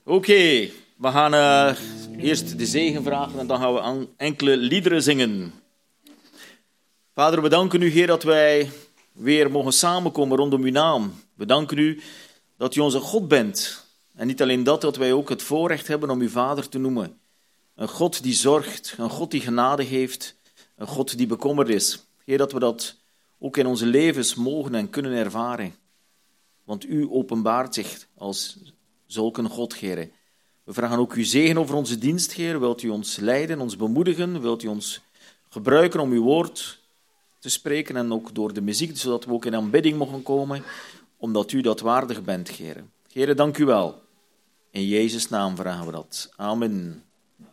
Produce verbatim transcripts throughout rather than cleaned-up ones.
Oké, okay, we gaan uh, eerst de zegen vragen en dan gaan we aan enkele liederen zingen. Vader, we danken u, Heer, dat wij weer mogen samenkomen rondom uw naam. We danken u dat u onze God bent. En niet alleen dat, dat wij ook het voorrecht hebben om u Vader te noemen. Een God die zorgt, een God die genade heeft, een God die bekommerd is. Heer, dat we dat ook in onze levens mogen en kunnen ervaren. Want u openbaart zich als zulk een God, Heer. We vragen ook uw zegen over onze dienst, Heer. Wilt u ons leiden, ons bemoedigen? Wilt u ons gebruiken om uw woord te spreken en ook door de muziek, zodat we ook in aanbidding mogen komen, omdat u dat waardig bent, Heer. Heer, dank u wel. In Jezus' naam vragen we dat. Amen.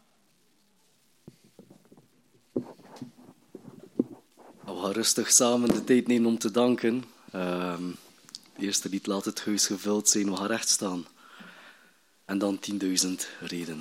We gaan rustig samen de tijd nemen om te danken. Uh, het eerste lied, laat het huis gevuld zijn, we gaan recht staan. En dan tienduizend redenen.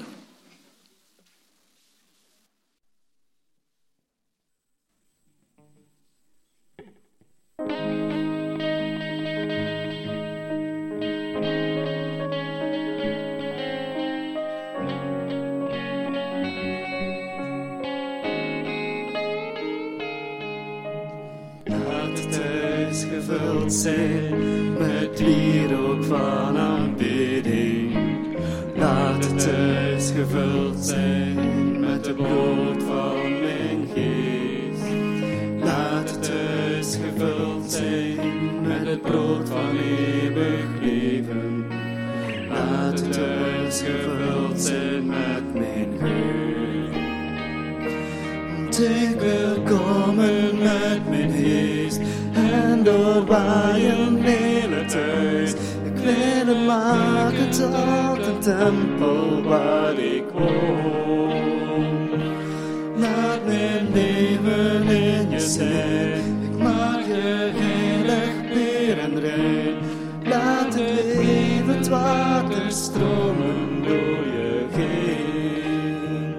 Laat het huis gevuld zijn met wierook van aanbidding. Laat het huis gevuld zijn met het brood van mijn geest. Laat het huis gevuld zijn met het brood van eeuwig leven. Laat het huis gevuld zijn met mijn geur. Want ik wil komen met mijn geest en doorwaaien heel het huis. Ik wil hem maken tot een tempel waar ik woon. Laat mijn leven in je zijn. Ik maak je heilig, puur en rein. Laat het levend water stromen door je heen.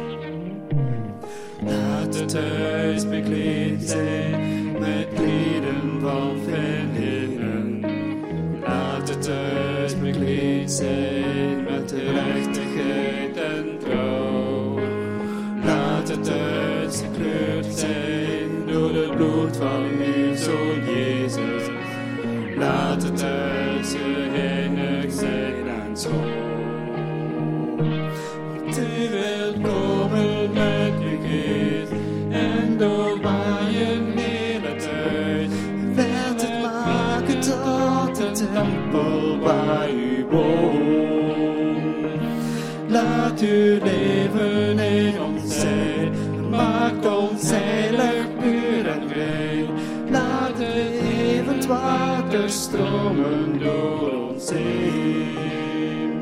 Laat het huis bekleed zijn met lieden van verlichten. Laat het huis bekleed zijn met gerechtigheid en trouw. Laat het huis gekleurd zijn door het bloed van uw Zoon Jezus. Laat het huis geheiligd zijn en schoon. Want u wilt komen met uw geest en doorwaaien heel het huis. U wilt het maken tot een tempel waar u woont. Laat uw leven in ons zijn, maakt ons heilig, puur en rein. Laat het levend water stromen door ons heen.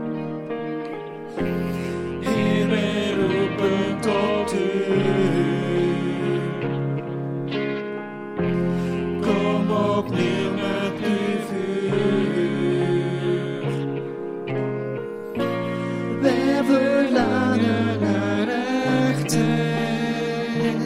Heer, wij roepen tot u. Kom opnieuw met uw vuur. Wij verlangen naar echtheid.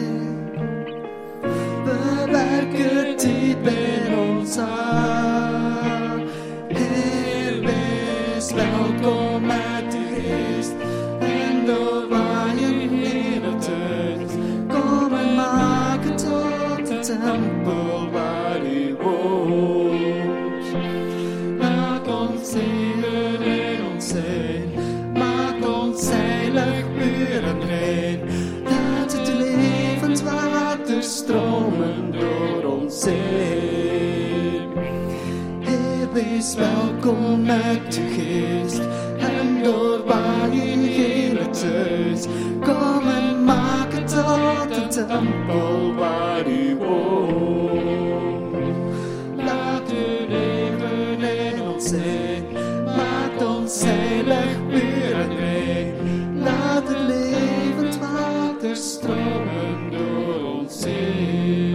Bewerk het diep bij ons aan. Heer, wees welkom met uw geest en doorwaaien heel het huis. Kom en maak het tot een tempel waar u woont. Laat ons zegen in ons zijn, maak ons heilig, puur en rein. Laat het levend water stromen door ons heen. Heer, wees welkom met uw geest en doorwaaien heel het huis. Kom en maak het tot een tempel waar u woont. Laat uw leven in ons zijn, maakt ons heilig, puur en rein. Laat het levend water stromen door ons heen.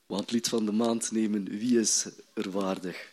Want het lied van de maand nemen, wie is er waardig?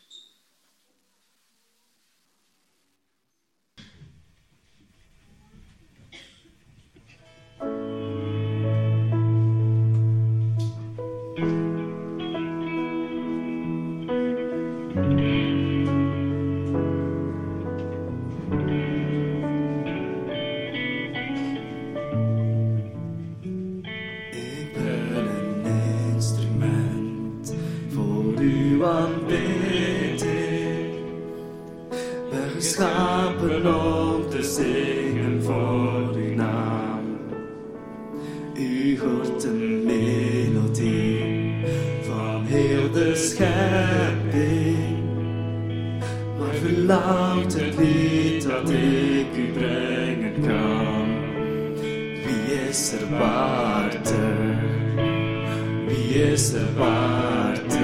Geschapen om te zingen voor uw naam. U hoort de melodie van heel de schepping. Maar verlangt het niet dat ik u brengen kan. Wie is er waardig? Wie is er waardig?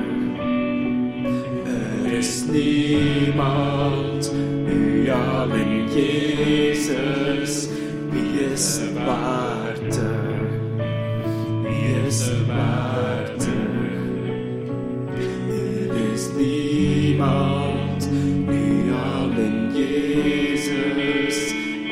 Er is niemand, u alleen Jezus. Wie is er waardig? Wie is er waardig? Er is niemand, u alleen Jezus.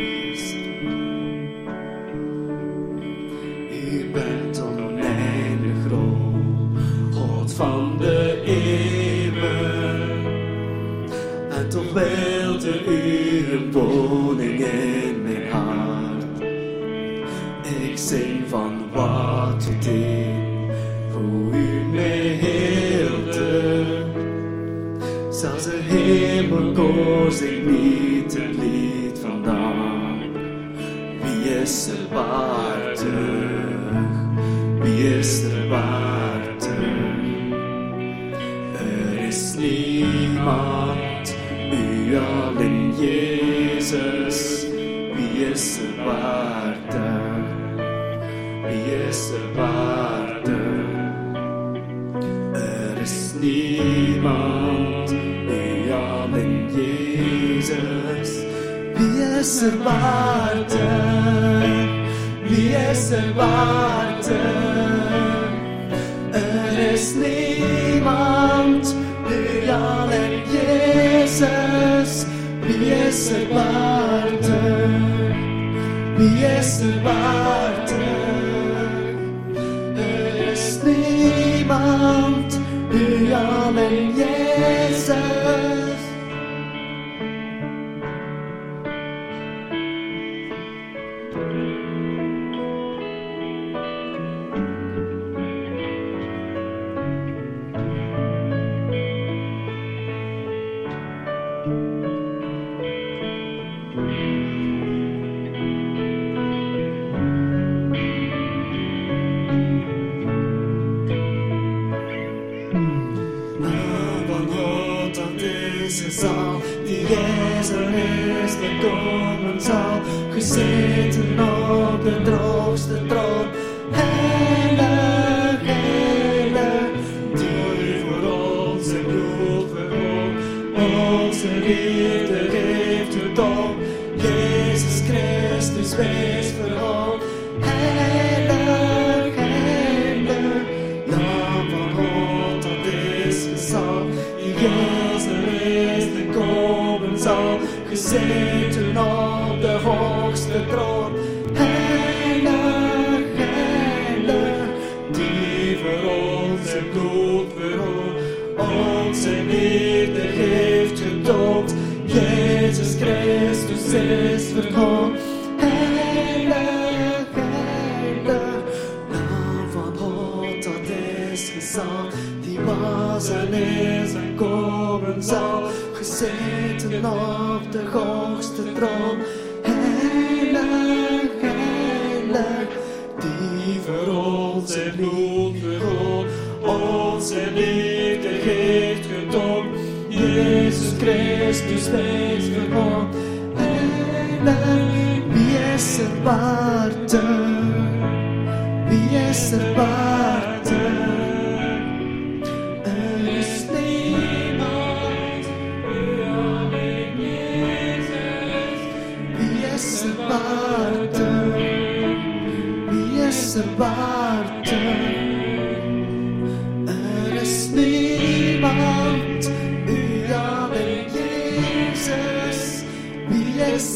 U bent oneindig groot, God van de eeuwen. En toch wilde u een woning in mijn hart. Ik zing van wat u deed, hoe u mij heelde. Zelfs de hemelkoor zingt niet een lied vandaag. Wie is er waardig? Wie is er waardig? Er is niemand, u alleen Jezus. Wie is er waardig? Wie is er waardig? Er is niemand, u alleen Jezus. Wie is er waardig? Wie is er waardig? Er is niemand, u alleen Jezus. Wie is er waardig? Wie is er waardig? Er is niemand, u alleen Jezus. Die Jezus is gekomen zal, gezeten op de droogste troon. Heilig, heilig, die voor ons zijn bloed vergoot, onze liefde heeft getoond. Jezus Christus wees verhoogd. Heilig, heilig, Lam van God dat is gezalfd. Die komen zal, gezeten op de hoogste troon. Heilig, heilig, die voor ons het bloed vergoot, onze liefde heeft getoond. Jezus Christus is verhoogd. Heilig, heilig, Lam van God dat is gezalfd. Die was en is en komen zal, gezeten op de hoogste troon. Heilig, heilig, die voor ons het bloed vergoot, onze liefde heeft getoond. Jezus Christus wees verhoogd. Heilig, wie is er waardig? Wie is er waardig? Wie is er waardig?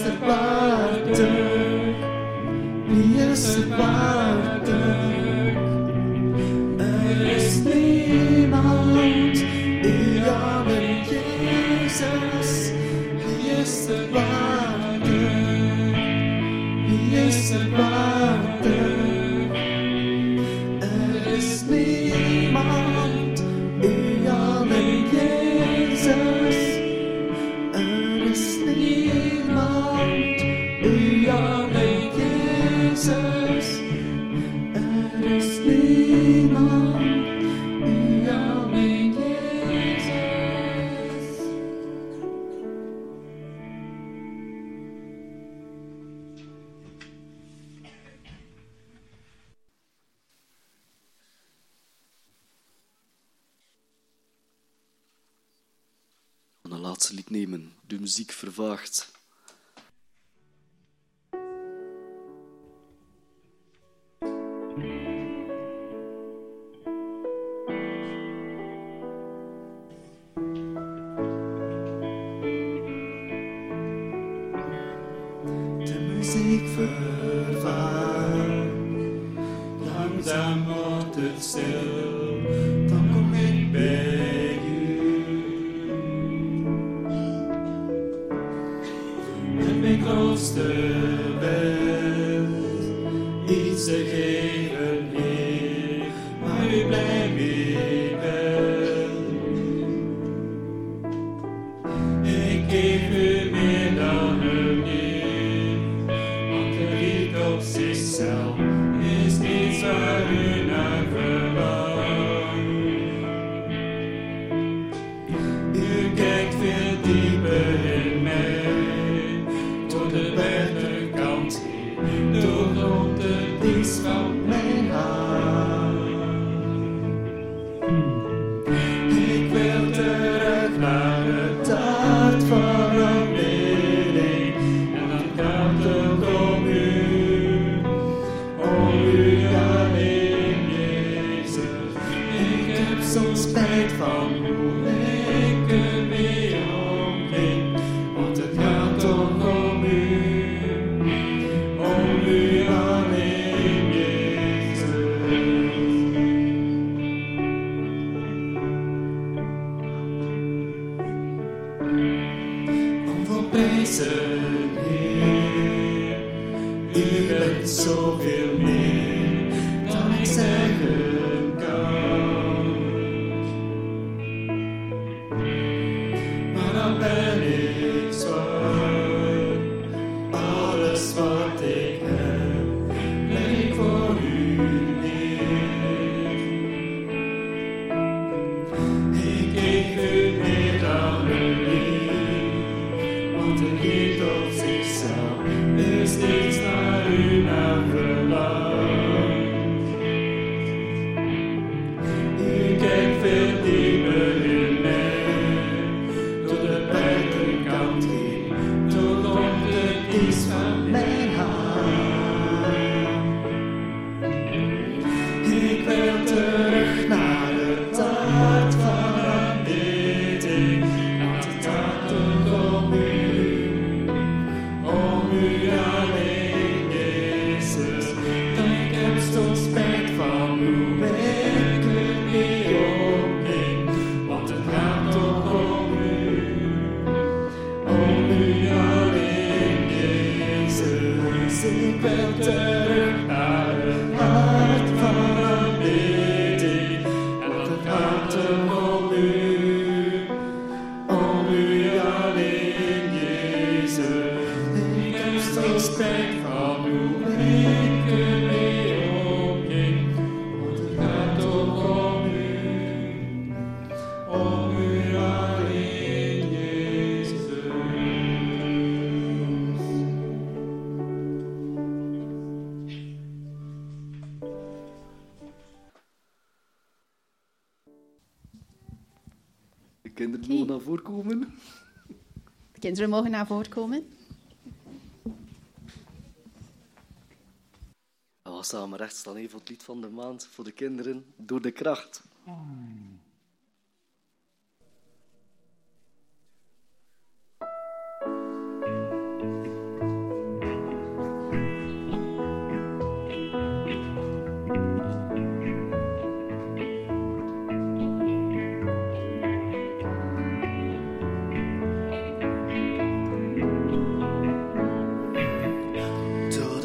er waardig? Wie is er waardig? Er is niemand, u alleen Jezus. Wie is er waardig? Wie is er waardig? Er is niemand, u alleen Jezus. Er is niemand, u alleen Jezus. Er is niemand, u alleen Jezus. We gaan een laatste lied nemen. De muziek vervaagt. De muziek vervaagt, langzaam wordt het stil, dan kom ik bij u. Met mijn grootste wens, iets te geven, Heer, maar u blijft weer wel. Ik geef u meer dan een eer, want de liefde op zichzelf is niets waar u naar verlangt. U kijkt veel dieper in mij, tot de buitenkant heen, doorgrond de diepst van mijn hart. Ik wil terug naar het hart van aanbidding, en dan gaat het om u, om u alleen, Jezus. Ik heb soms spijt van hoe ik ermee omging, want het gaat toch om u, om u alleen, Jezus. Om voor prijzen, Heer, u bent zoveel meer dan ik zeggen kan. Maar dan ben ik zwak, alles wat ik heb, leg ik voor u neer. Ik geef u meer dan een lief, want een liefde op zichzelf is niets waar u naar verlangt. U kijkt veel dieper in mij, tot de buitenkant heen, tot op de diepst van mijn hart. Ik wil terug naar het hart van aanbidding, want het gaat toch om u, om u alleen, Jezus. Ik heb soms spijt van hoe ik ermee omging, want het gaat toch om u, om u alleen, Jezus. Ik wil terug naar het hart van aanbidding, want het gaat toch om u, om u alleen, Jezus. Ik heb soms spijt van hoe ik ermee omging, want het gaat toch om u, om u alleen, Jezus. De kinderen mogen naar voren komen. De kinderen mogen naar voren komen. En we samen recht staan even voor het lied van de maand voor de kinderen. Door de kracht.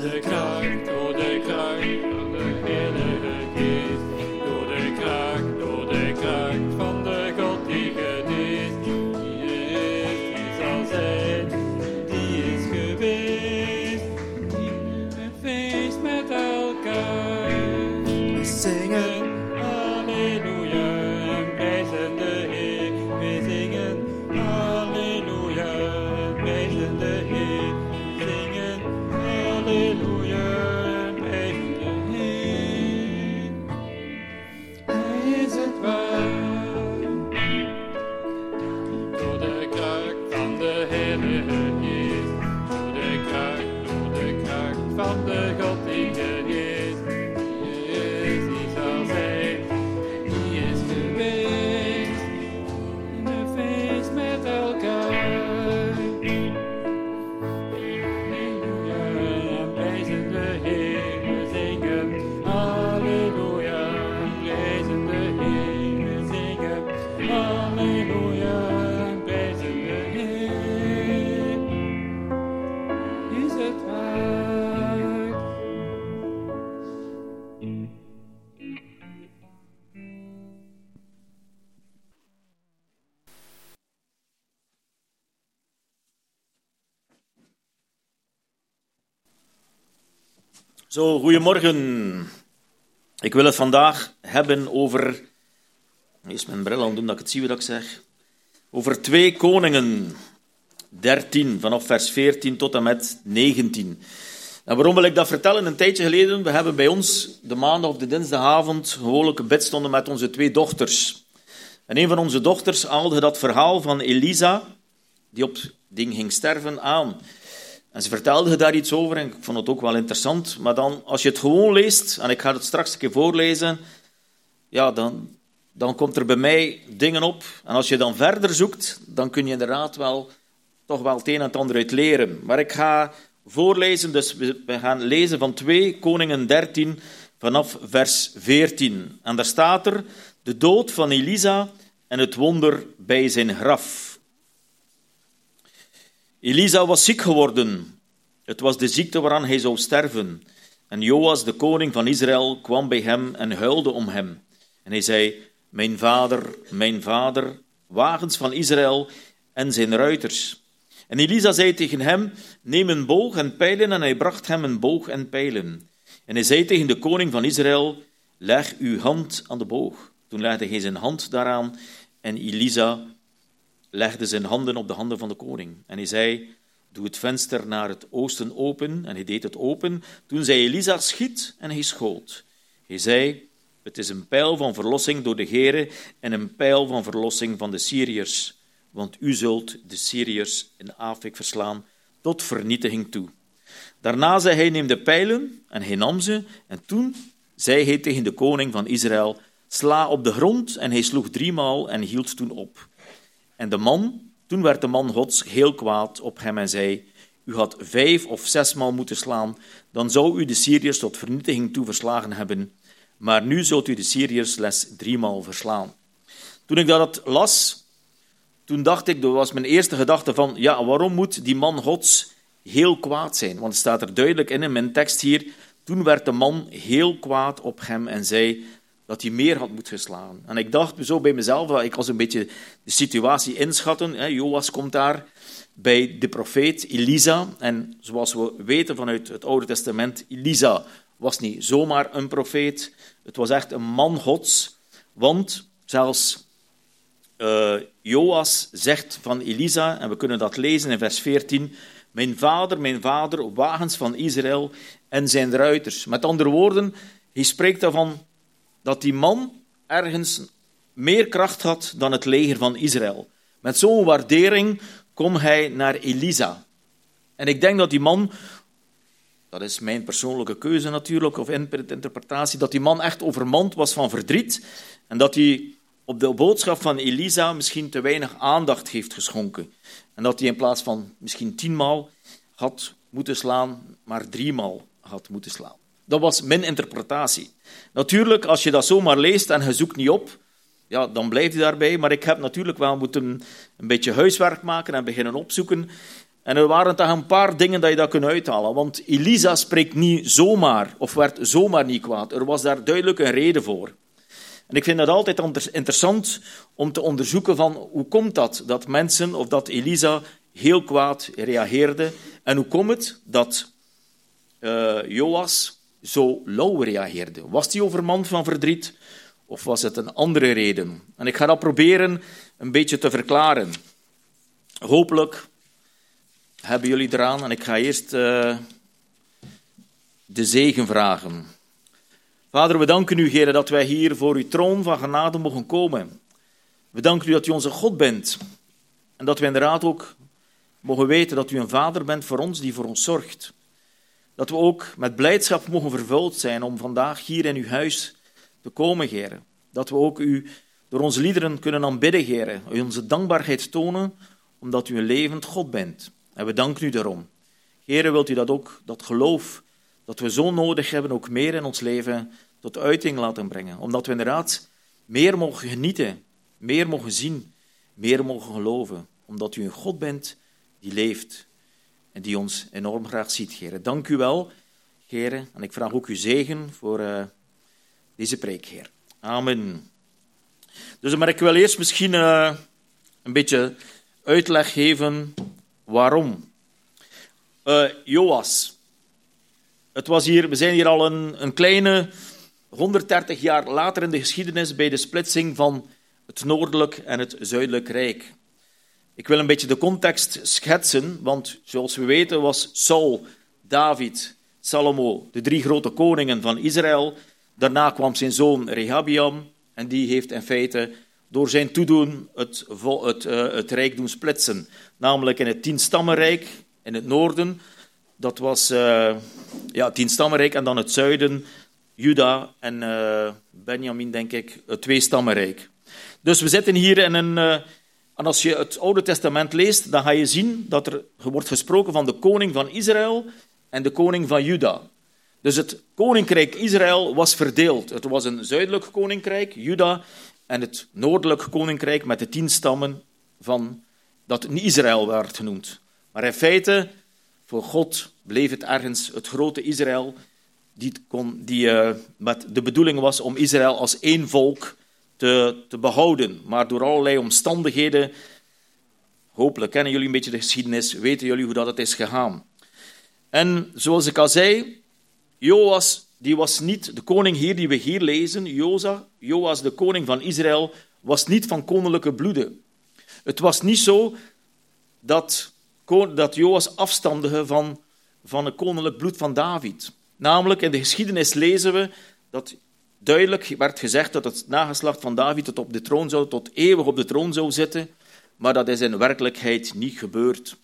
de kracht, door de kracht van de Heilige Geest. Door de kracht, door de kracht van de God die geneest. Die is, die zal zijn, die is geweest. Die het feest met elkaar. We zingen Halleluja en prijzen de Heer. We zingen Halleluja en prijzen de Heer. Zingen Halleluja en prijzen de Heer. Hij is het waar. Door de kracht van de Heilige Geest. Door de kracht, door de kracht van de God die geneest. Die is, die zal zijn, die is geweest. In een feest met elkaar. Halleluja en prijzen de Heer. We zingen Halleluja en prijzen de Heer. We zingen Halleluja en prijzen de Heer. Is het waar? Zo, goedemorgen. Ik wil het vandaag hebben over... Eerst mijn bril aan doen dat ik het zie wat ik zeg. Over twee koningen. dertien, vanaf vers veertien tot en met negentien. En waarom wil ik dat vertellen? Een tijdje geleden, we hebben bij ons de maandag of de dinsdagavond gewoonlijk een bidstonden met onze twee dochters. En een van onze dochters haalde dat verhaal van Elisa, die op ding ging sterven, aan. En ze vertelde daar iets over en ik vond het ook wel interessant. Maar dan, als je het gewoon leest, en ik ga het straks een keer voorlezen, ja, dan, dan komt er bij mij dingen op. En als je dan verder zoekt, dan kun je inderdaad wel toch wel het een en het ander uit leren. Maar ik ga voorlezen, dus we, we gaan lezen van twee Koningen dertien vanaf vers veertien. En daar staat er, de dood van Elisa en het wonder bij zijn graf. Elisa was ziek geworden. Het was de ziekte waaraan hij zou sterven. En Joas, de koning van Israël, kwam bij hem en huilde om hem. En hij zei, mijn vader, mijn vader, wagens van Israël en zijn ruiters. En Elisa zei tegen hem, neem een boog en pijlen, en hij bracht hem een boog en pijlen. En hij zei tegen de koning van Israël, leg uw hand aan de boog. Toen legde hij zijn hand daaraan en Elisa legde zijn handen op de handen van de koning. En hij zei, doe het venster naar het oosten open. En hij deed het open. Toen zei Elisa, schiet, en hij schoot. Hij zei, het is een pijl van verlossing door de Heere en een pijl van verlossing van de Syriërs. Want u zult de Syriërs in Afek verslaan tot vernietiging toe. Daarna zei hij, neem de pijlen, en hij nam ze. En toen zei hij tegen de koning van Israël, sla op de grond. En hij sloeg driemaal en hield toen op. En de man, toen werd de man Gods heel kwaad op hem en zei, u had vijf of zesmaal moeten slaan, dan zou u de Syriërs tot vernietiging toe verslagen hebben. Maar nu zult u de Syriërs slechts driemaal verslaan. Toen ik dat las, toen dacht ik, dat was mijn eerste gedachte van, ja, waarom moet die man Gods heel kwaad zijn? Want het staat er duidelijk in, in mijn tekst hier, toen werd de man heel kwaad op hem en zei dat hij meer had moeten slaan. En ik dacht zo bij mezelf, ik was een beetje de situatie inschatten. Hè. Joas komt daar bij de profeet Elisa. En zoals we weten vanuit het Oude Testament, Elisa was niet zomaar een profeet. Het was echt een man Gods. Want zelfs uh, Joas zegt van Elisa, en we kunnen dat lezen in vers veertien, mijn vader, mijn vader, wagens van Israël en zijn ruiters. Met andere woorden, hij spreekt daarvan dat die man ergens meer kracht had dan het leger van Israël. Met zo'n waardering kwam hij naar Elisa. En ik denk dat die man, dat is mijn persoonlijke keuze natuurlijk, of interpretatie, dat die man echt overmand was van verdriet en dat hij op de boodschap van Elisa misschien te weinig aandacht heeft geschonken. En dat hij in plaats van misschien tienmaal had moeten slaan, maar driemaal had moeten slaan. Dat was mijn interpretatie. Natuurlijk, als je dat zomaar leest en je zoekt niet op, ja, dan blijft hij daarbij. Maar ik heb natuurlijk wel moeten een beetje huiswerk maken en beginnen opzoeken. En er waren toch een paar dingen dat je dat kunt uithalen. Want Elisa spreekt niet zomaar, of werd zomaar niet kwaad. Er was daar duidelijk een reden voor. En ik vind het altijd interessant om te onderzoeken van hoe komt dat, dat mensen, of dat Elisa heel kwaad reageerde. En hoe komt het dat uh, Joas zo lauw reageerde? Was hij overmand van verdriet, of was het een andere reden? En ik ga dat proberen een beetje te verklaren. Hopelijk hebben jullie eraan. En ik ga eerst uh, de zegen vragen. Vader, we danken u, Heer, dat wij hier voor uw troon van genade mogen komen. We danken u dat u onze God bent. En dat we inderdaad ook mogen weten dat u een vader bent voor ons die voor ons zorgt. Dat we ook met blijdschap mogen vervuld zijn om vandaag hier in uw huis te komen, Heer. Dat we ook u door onze liederen kunnen aanbidden, Heer. Onze dankbaarheid tonen, omdat u een levend God bent. En we danken u daarom. Heer, wilt u dat ook, dat geloof dat we zo nodig hebben, ook meer in ons leven tot uiting laten brengen. Omdat we inderdaad meer mogen genieten, meer mogen zien, meer mogen geloven. Omdat u een God bent die leeft en die ons enorm graag ziet, Heer. Dank u wel, Heer. En ik vraag ook uw zegen voor uh, deze preek, Heer. Amen. Dus maar ik wil eerst misschien uh, een beetje uitleg geven waarom. Uh, Joas. Het was hier, we zijn hier al een, een kleine honderddertig jaar later in de geschiedenis bij de splitsing van het Noordelijk en het Zuidelijk Rijk. Ik wil een beetje de context schetsen, want zoals we weten was Saul, David, Salomo de drie grote koningen van Israël. Daarna kwam zijn zoon Rehabiam en die heeft in feite door zijn toedoen het, het, uh, het rijk doen splitsen. Namelijk in het tienstammenrijk in het noorden. Dat was uh, ja, het tienstammenrijk en dan het zuiden, Juda en uh, Benjamin, denk ik, het tweestammenrijk. Dus we zitten hier in een... Uh, en als je het Oude Testament leest, dan ga je zien dat er wordt gesproken van de koning van Israël en de koning van Juda. Dus het koninkrijk Israël was verdeeld. Het was een zuidelijk koninkrijk, Juda, en het noordelijk koninkrijk met de tien stammen van dat Israël werd genoemd. Maar in feite, voor God bleef het ergens het grote Israël, die, kon, die uh, met de bedoeling was om Israël als één volk te, te behouden. Maar door allerlei omstandigheden, hopelijk kennen jullie een beetje de geschiedenis, weten jullie hoe dat het is gegaan. En zoals ik al zei, Joas, die was niet de koning hier die we hier lezen, Joza, Joas, de koning van Israël, was niet van koninklijke bloede. Het was niet zo dat, dat Joas afstamde van, van het koninklijk bloed van David. Namelijk, in de geschiedenis lezen we dat duidelijk werd gezegd dat het nageslacht van David tot op de troon zou, tot eeuwig op de troon zou zitten, maar dat is in werkelijkheid niet gebeurd.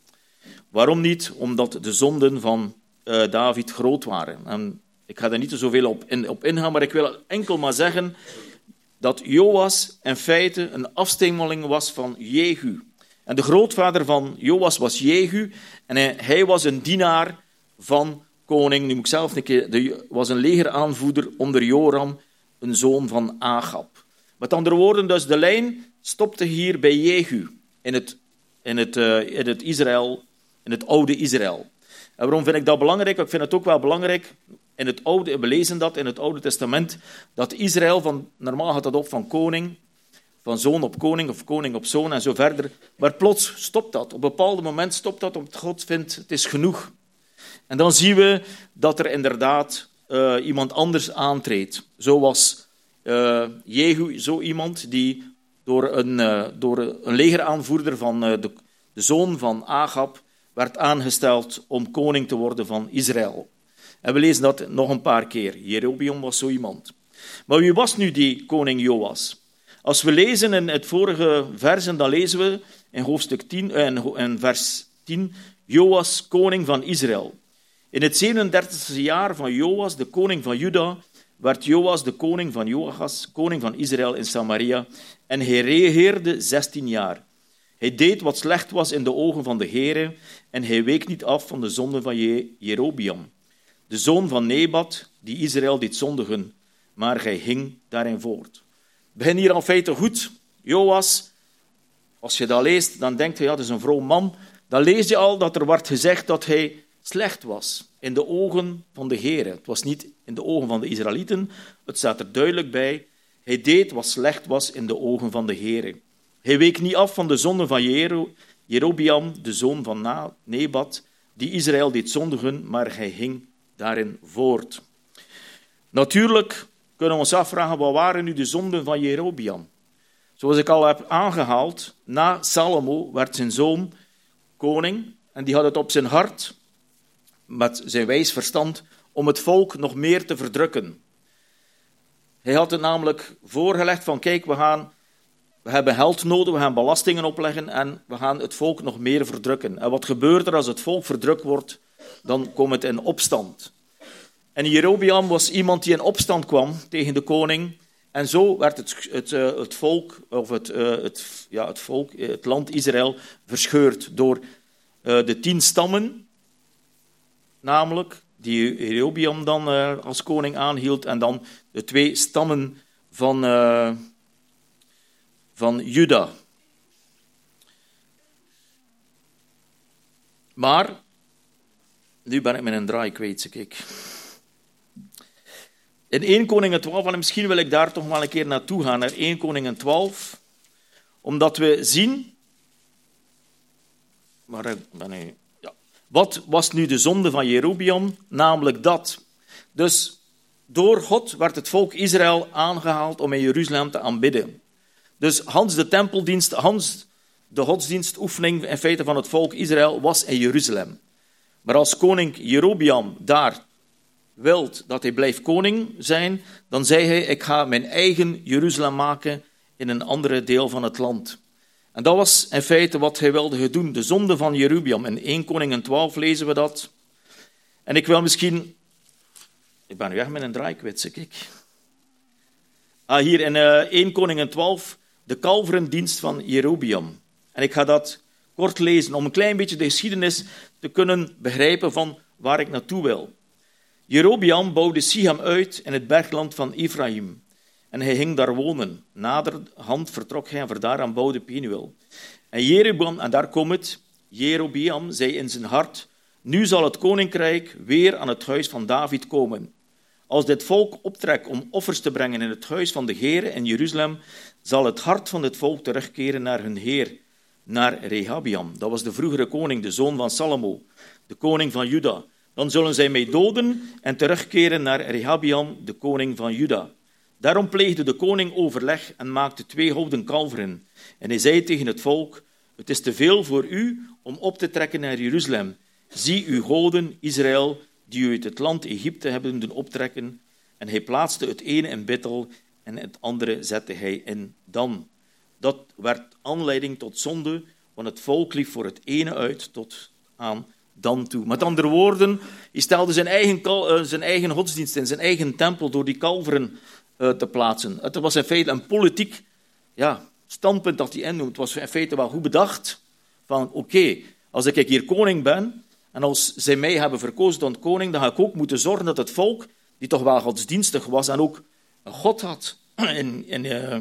Waarom niet? Omdat de zonden van uh, David groot waren. En ik ga er niet zoveel op, in, op ingaan, maar ik wil enkel maar zeggen dat Joas in feite een afstammeling was van Jehu. En de grootvader van Joas was Jehu en hij, hij was een dienaar van koning, nu moet ik zelf een keer, de, was een legeraanvoerder onder Joram, een zoon van Agab. Met andere woorden, dus de lijn stopte hier bij Jehu in het, in het, uh, in het Israël, in het oude Israël. En waarom vind ik dat belangrijk? Ik vind het ook wel belangrijk, in het oude, we lezen dat in het Oude Testament, dat Israël, van, normaal gaat dat op van koning, van zoon op koning of koning op zoon en zo verder. Maar plots stopt dat. Op een bepaald moment stopt dat, omdat God vindt, het is genoeg. En dan zien we dat er inderdaad uh, iemand anders aantreedt. Zo was uh, Jehu zo iemand die door een, uh, door een legeraanvoerder van uh, de, de zoon van Agab werd aangesteld om koning te worden van Israël. En we lezen dat nog een paar keer. Jerobeam was zo iemand. Maar wie was nu die koning Joas? Als we lezen in het vorige versen, dan lezen we in hoofdstuk tien, in vers tien, Joas, koning van Israël. In het zevenendertigste jaar van Joas, de koning van Juda, werd Joas de koning van Joachas, koning van Israël in Samaria, en hij regeerde zestien jaar. Hij deed wat slecht was in de ogen van de Heere, en hij week niet af van de zonden van Je- Jerobeam, de zoon van Nebat, die Israël deed zondigen, maar hij hing daarin voort. We beginnen hier in feite goed. Joas, als je dat leest, dan denk je, ja, dat is een vroom man, dan lees je al dat er wordt gezegd dat hij slecht was in de ogen van de Heere. Het was niet in de ogen van de Israëlieten, het staat er duidelijk bij. Hij deed wat slecht was in de ogen van de Heere. Hij week niet af van de zonde van Jero, Jerobiam, de zoon van Nebat, die Israël deed zondigen, maar hij ging daarin voort. Natuurlijk kunnen we ons afvragen, wat waren nu de zonden van Jerobiam? Zoals ik al heb aangehaald, na Salomo werd zijn zoon koning en die had het op zijn hart, met zijn wijs verstand, om het volk nog meer te verdrukken. Hij had het namelijk voorgelegd van, kijk, we, gaan, we hebben geld nodig, we gaan belastingen opleggen en we gaan het volk nog meer verdrukken. En wat gebeurt er als het volk verdrukt wordt? Dan komt het in opstand. En Jerobiam was iemand die in opstand kwam tegen de koning. En zo werd het, het, het volk, of het, het, ja, het volk, het land Israël, verscheurd door de tien stammen, namelijk die Jerobiam dan als koning aanhield, en dan de twee stammen van, uh, van Juda. Maar, nu ben ik met een draai kwijt, zeg ik. In Eerste Koningen twaalf, en misschien wil ik daar toch wel een keer naartoe gaan, naar Eerste Koningen twaalf, omdat we zien, maar ben ik, ja. Wat was nu de zonde van Jerobiam? Namelijk dat. Dus door God werd het volk Israël aangehaald om in Jeruzalem te aanbidden. Dus Hans de tempeldienst, Hans de godsdienstoefening in feite van het volk Israël was in Jeruzalem. Maar als koning Jerobiam daar wilt dat hij blijft koning zijn, dan zei hij, ik ga mijn eigen Jeruzalem maken in een andere deel van het land. En dat was in feite wat hij wilde doen, de zonde van Jerobiam. In Eerste Koningen twaalf lezen we dat. En ik wil misschien... Ik ben nu echt met een draaikwit, zeg ik. Ah, hier in uh, Eerste Koningen twaalf, de kalverendienst van Jerobiam. En ik ga dat kort lezen, om een klein beetje de geschiedenis te kunnen begrijpen van waar ik naartoe wil. Jerobiam bouwde Sichem uit in het bergland van Ephraim. En hij ging daar wonen. Naderhand vertrok hij en verdaar aan bouwde Penuel. En Jerobiam, en daar komt het, Jerobiam zei in zijn hart, nu zal het koninkrijk weer aan het huis van David komen. Als dit volk optrekt om offers te brengen in het huis van de Heere in Jeruzalem, zal het hart van het volk terugkeren naar hun Heer, naar Rehabiam. Dat was de vroegere koning, de zoon van Salomo, de koning van Juda. Dan zullen zij mij doden en terugkeren naar Rehabiam, de koning van Juda. Daarom pleegde de koning overleg en maakte twee hoofden kalveren. En hij zei tegen het volk, het is te veel voor u om op te trekken naar Jeruzalem. Zie uw goden, Israël, die u uit het land Egypte hebben doen optrekken. En hij plaatste het ene in Bethel en het andere zette hij in Dan. Dat werd aanleiding tot zonde, want het volk liep voor het ene uit tot aan Dan toe. Met andere woorden, hij stelde zijn eigen, uh, zijn eigen godsdienst in, zijn eigen tempel door die kalveren uh, te plaatsen. Het was in feite een politiek ja, standpunt dat hij innoemt. Het was in feite wel goed bedacht van oké, okay, als ik hier koning ben en als zij mij hebben verkozen tot koning, dan ga ik ook moeten zorgen dat het volk, die toch wel godsdienstig was en ook een God had in, in, uh,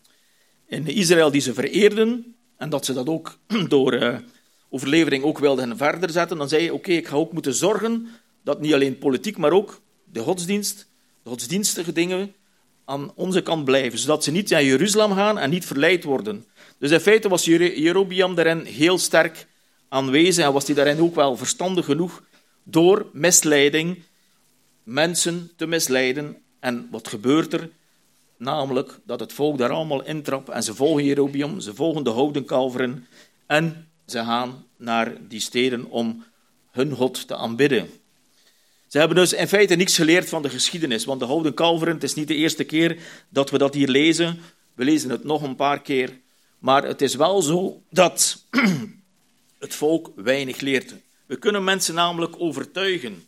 in Israël die ze vereerden en dat ze dat ook door... Uh, overlevering ook wilde verder zetten, dan zei je, oké, okay, ik ga ook moeten zorgen dat niet alleen politiek, maar ook de godsdienst, de godsdienstige dingen aan onze kant blijven, zodat ze niet naar Jeruzalem gaan en niet verleid worden. Dus in feite was Jerobiam daarin heel sterk aanwezig en was hij daarin ook wel verstandig genoeg door misleiding mensen te misleiden. En wat gebeurt er? Namelijk dat het volk daar allemaal intrapt en ze volgen Jerobiam, ze volgen de houden kalveren en ze gaan naar die steden om hun God te aanbidden. Ze hebben dus in feite niets geleerd van de geschiedenis, want de houden kalveren, het is niet de eerste keer dat we dat hier lezen. We lezen het nog een paar keer. Maar het is wel zo dat het volk weinig leert. We kunnen mensen namelijk overtuigen.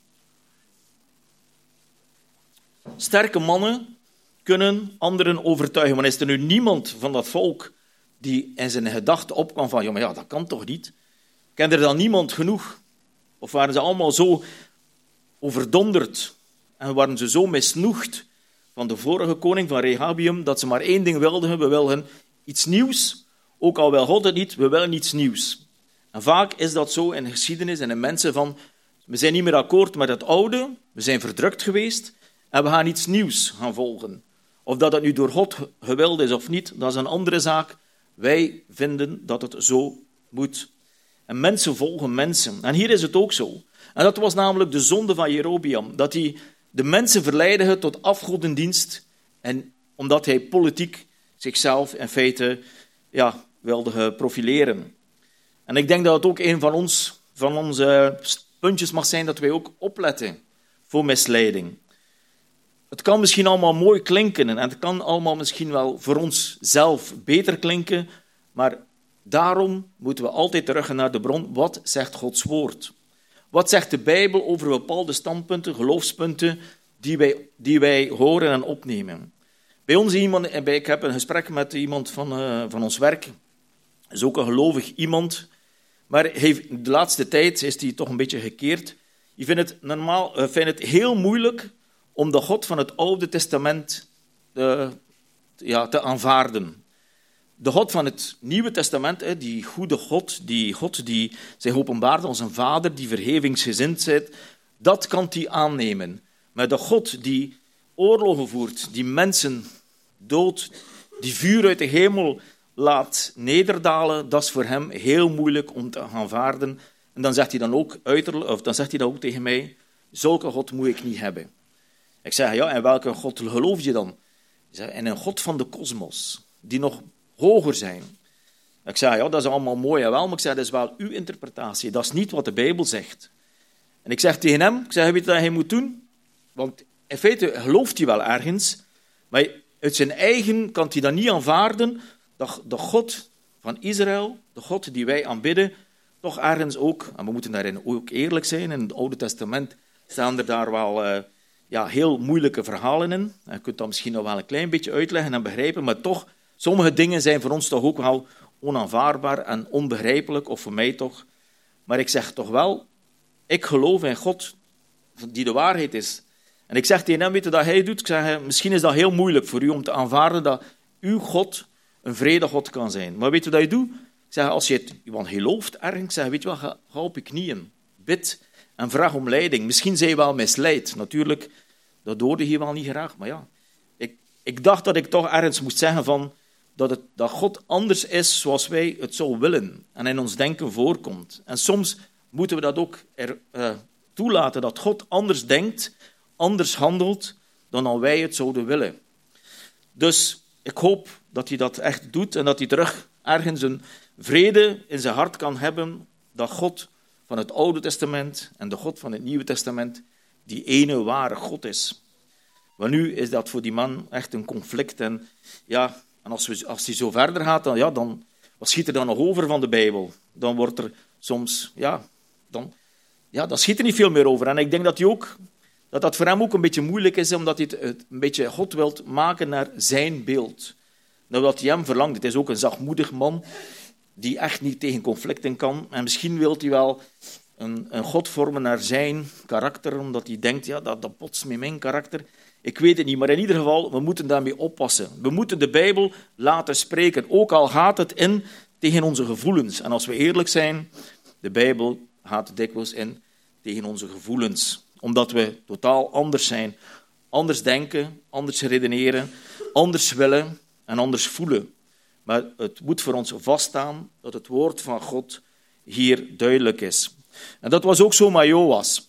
Sterke mannen kunnen anderen overtuigen. Maar is er nu niemand van dat volk die in zijn gedachten opkwam van, ja, maar ja, dat kan toch niet? Kende er dan niemand genoeg? Of waren ze allemaal zo overdonderd en waren ze zo misnoegd van de vorige koning van Rehabiam, dat ze maar één ding wilden, we wilden iets nieuws, ook al wil God het niet, we willen iets nieuws. En vaak is dat zo in geschiedenis en in mensen van, we zijn niet meer akkoord met het oude, we zijn verdrukt geweest en we gaan iets nieuws gaan volgen. Of dat het nu door God gewild is of niet, dat is een andere zaak. Wij vinden dat het zo moet. En mensen volgen mensen. En hier is het ook zo. En dat was namelijk de zonde van Jerobeam. Dat hij de mensen verleidde tot afgodendienst. En omdat hij politiek zichzelf in feite ja, wilde profileren. En ik denk dat het ook een van, ons, van onze puntjes mag zijn dat wij ook opletten voor misleiding. Het kan misschien allemaal mooi klinken en het kan allemaal misschien wel voor ons zelf beter klinken, maar daarom moeten we altijd terug naar de bron. Wat zegt Gods woord? Wat zegt de Bijbel over bepaalde standpunten, geloofspunten die wij, die wij horen en opnemen? Bij ons iemand, ik heb een gesprek met iemand van, uh, van ons werk, dat is ook een gelovig iemand, maar hij, de laatste tijd is hij toch een beetje gekeerd. Je vindt het, normaal, uh, vindt het heel moeilijk om de God van het Oude Testament uh, ja, te aanvaarden. De God van het Nieuwe Testament, die goede God, die God die zich openbaart als een vader, die vergevingsgezind zit, dat kan hij aannemen. Maar de God die oorlogen voert, die mensen doodt, die vuur uit de hemel laat nederdalen, dat is voor hem heel moeilijk om te aanvaarden. En dan zegt hij dan ook, uiterlijk, of dan zegt hij dan ook tegen mij, zulke God moet ik niet hebben. Ik zeg, ja, en welke God geloof je dan? Ik zeg, in een God van de kosmos, die nog hoger zijn. Ik zeg, ja, dat is allemaal mooi en wel, maar ik zeg, dat is wel uw interpretatie. Dat is niet wat de Bijbel zegt. En ik zeg tegen hem, ik zeg, weet je wat hij moet doen? Want in feite gelooft hij wel ergens, maar uit zijn eigen kan hij dat niet aanvaarden, dat de God van Israël, de God die wij aanbidden, toch ergens ook, en we moeten daarin ook eerlijk zijn, in het Oude Testament staan er daar wel uh, ja, heel moeilijke verhalen in. Je kunt dat misschien nog wel een klein beetje uitleggen en begrijpen, maar toch, sommige dingen zijn voor ons toch ook wel onaanvaardbaar en onbegrijpelijk, of voor mij toch. Maar ik zeg toch wel, ik geloof in God, die de waarheid is. En ik zeg tegen hem, weet je dat hij doet? Ik zeg, misschien is dat heel moeilijk voor u om te aanvaarden dat uw God een vrede God kan zijn. Maar weet je wat je doet? Ik zeg, als je het want gelooft ergens, zeg, weet je wat, ga, ga op je knieën, bid en vraag om leiding. Misschien zijn je wel misleid. Natuurlijk, dat hoorde je wel niet graag, maar ja. Ik, ik dacht dat ik toch ergens moest zeggen van, dat, het, dat God anders is zoals wij het zo willen en in ons denken voorkomt. En soms moeten we dat ook er, uh, toelaten, dat God anders denkt, anders handelt dan al wij het zouden willen. Dus ik hoop dat hij dat echt doet en dat hij terug ergens een vrede in zijn hart kan hebben, dat God van het Oude Testament en de God van het Nieuwe Testament die ene ware God is. Maar nu is dat voor die man echt een conflict. En, ja, en als, we, als hij zo verder gaat, dan, ja, dan, wat schiet er dan nog over van de Bijbel? Dan wordt er soms, ja, dan, ja, dan schiet er niet veel meer over. En ik denk dat hij ook, dat dat voor hem ook een beetje moeilijk is, omdat hij het, het een beetje God wilt maken naar zijn beeld. Nou, wat hij hem verlangt. Het is ook een zachtmoedig man die echt niet tegen conflicten kan. En misschien wil hij wel een, een God vormen naar zijn karakter, omdat hij denkt, ja, dat, dat botst met mijn karakter. Ik weet het niet, maar in ieder geval, we moeten daarmee oppassen. We moeten de Bijbel laten spreken, ook al gaat het in tegen onze gevoelens. En als we eerlijk zijn, de Bijbel gaat dikwijls in tegen onze gevoelens. Omdat we totaal anders zijn. Anders denken, anders redeneren, anders willen en anders voelen. Maar het moet voor ons vaststaan dat het woord van God hier duidelijk is. En dat was ook zo met Joas.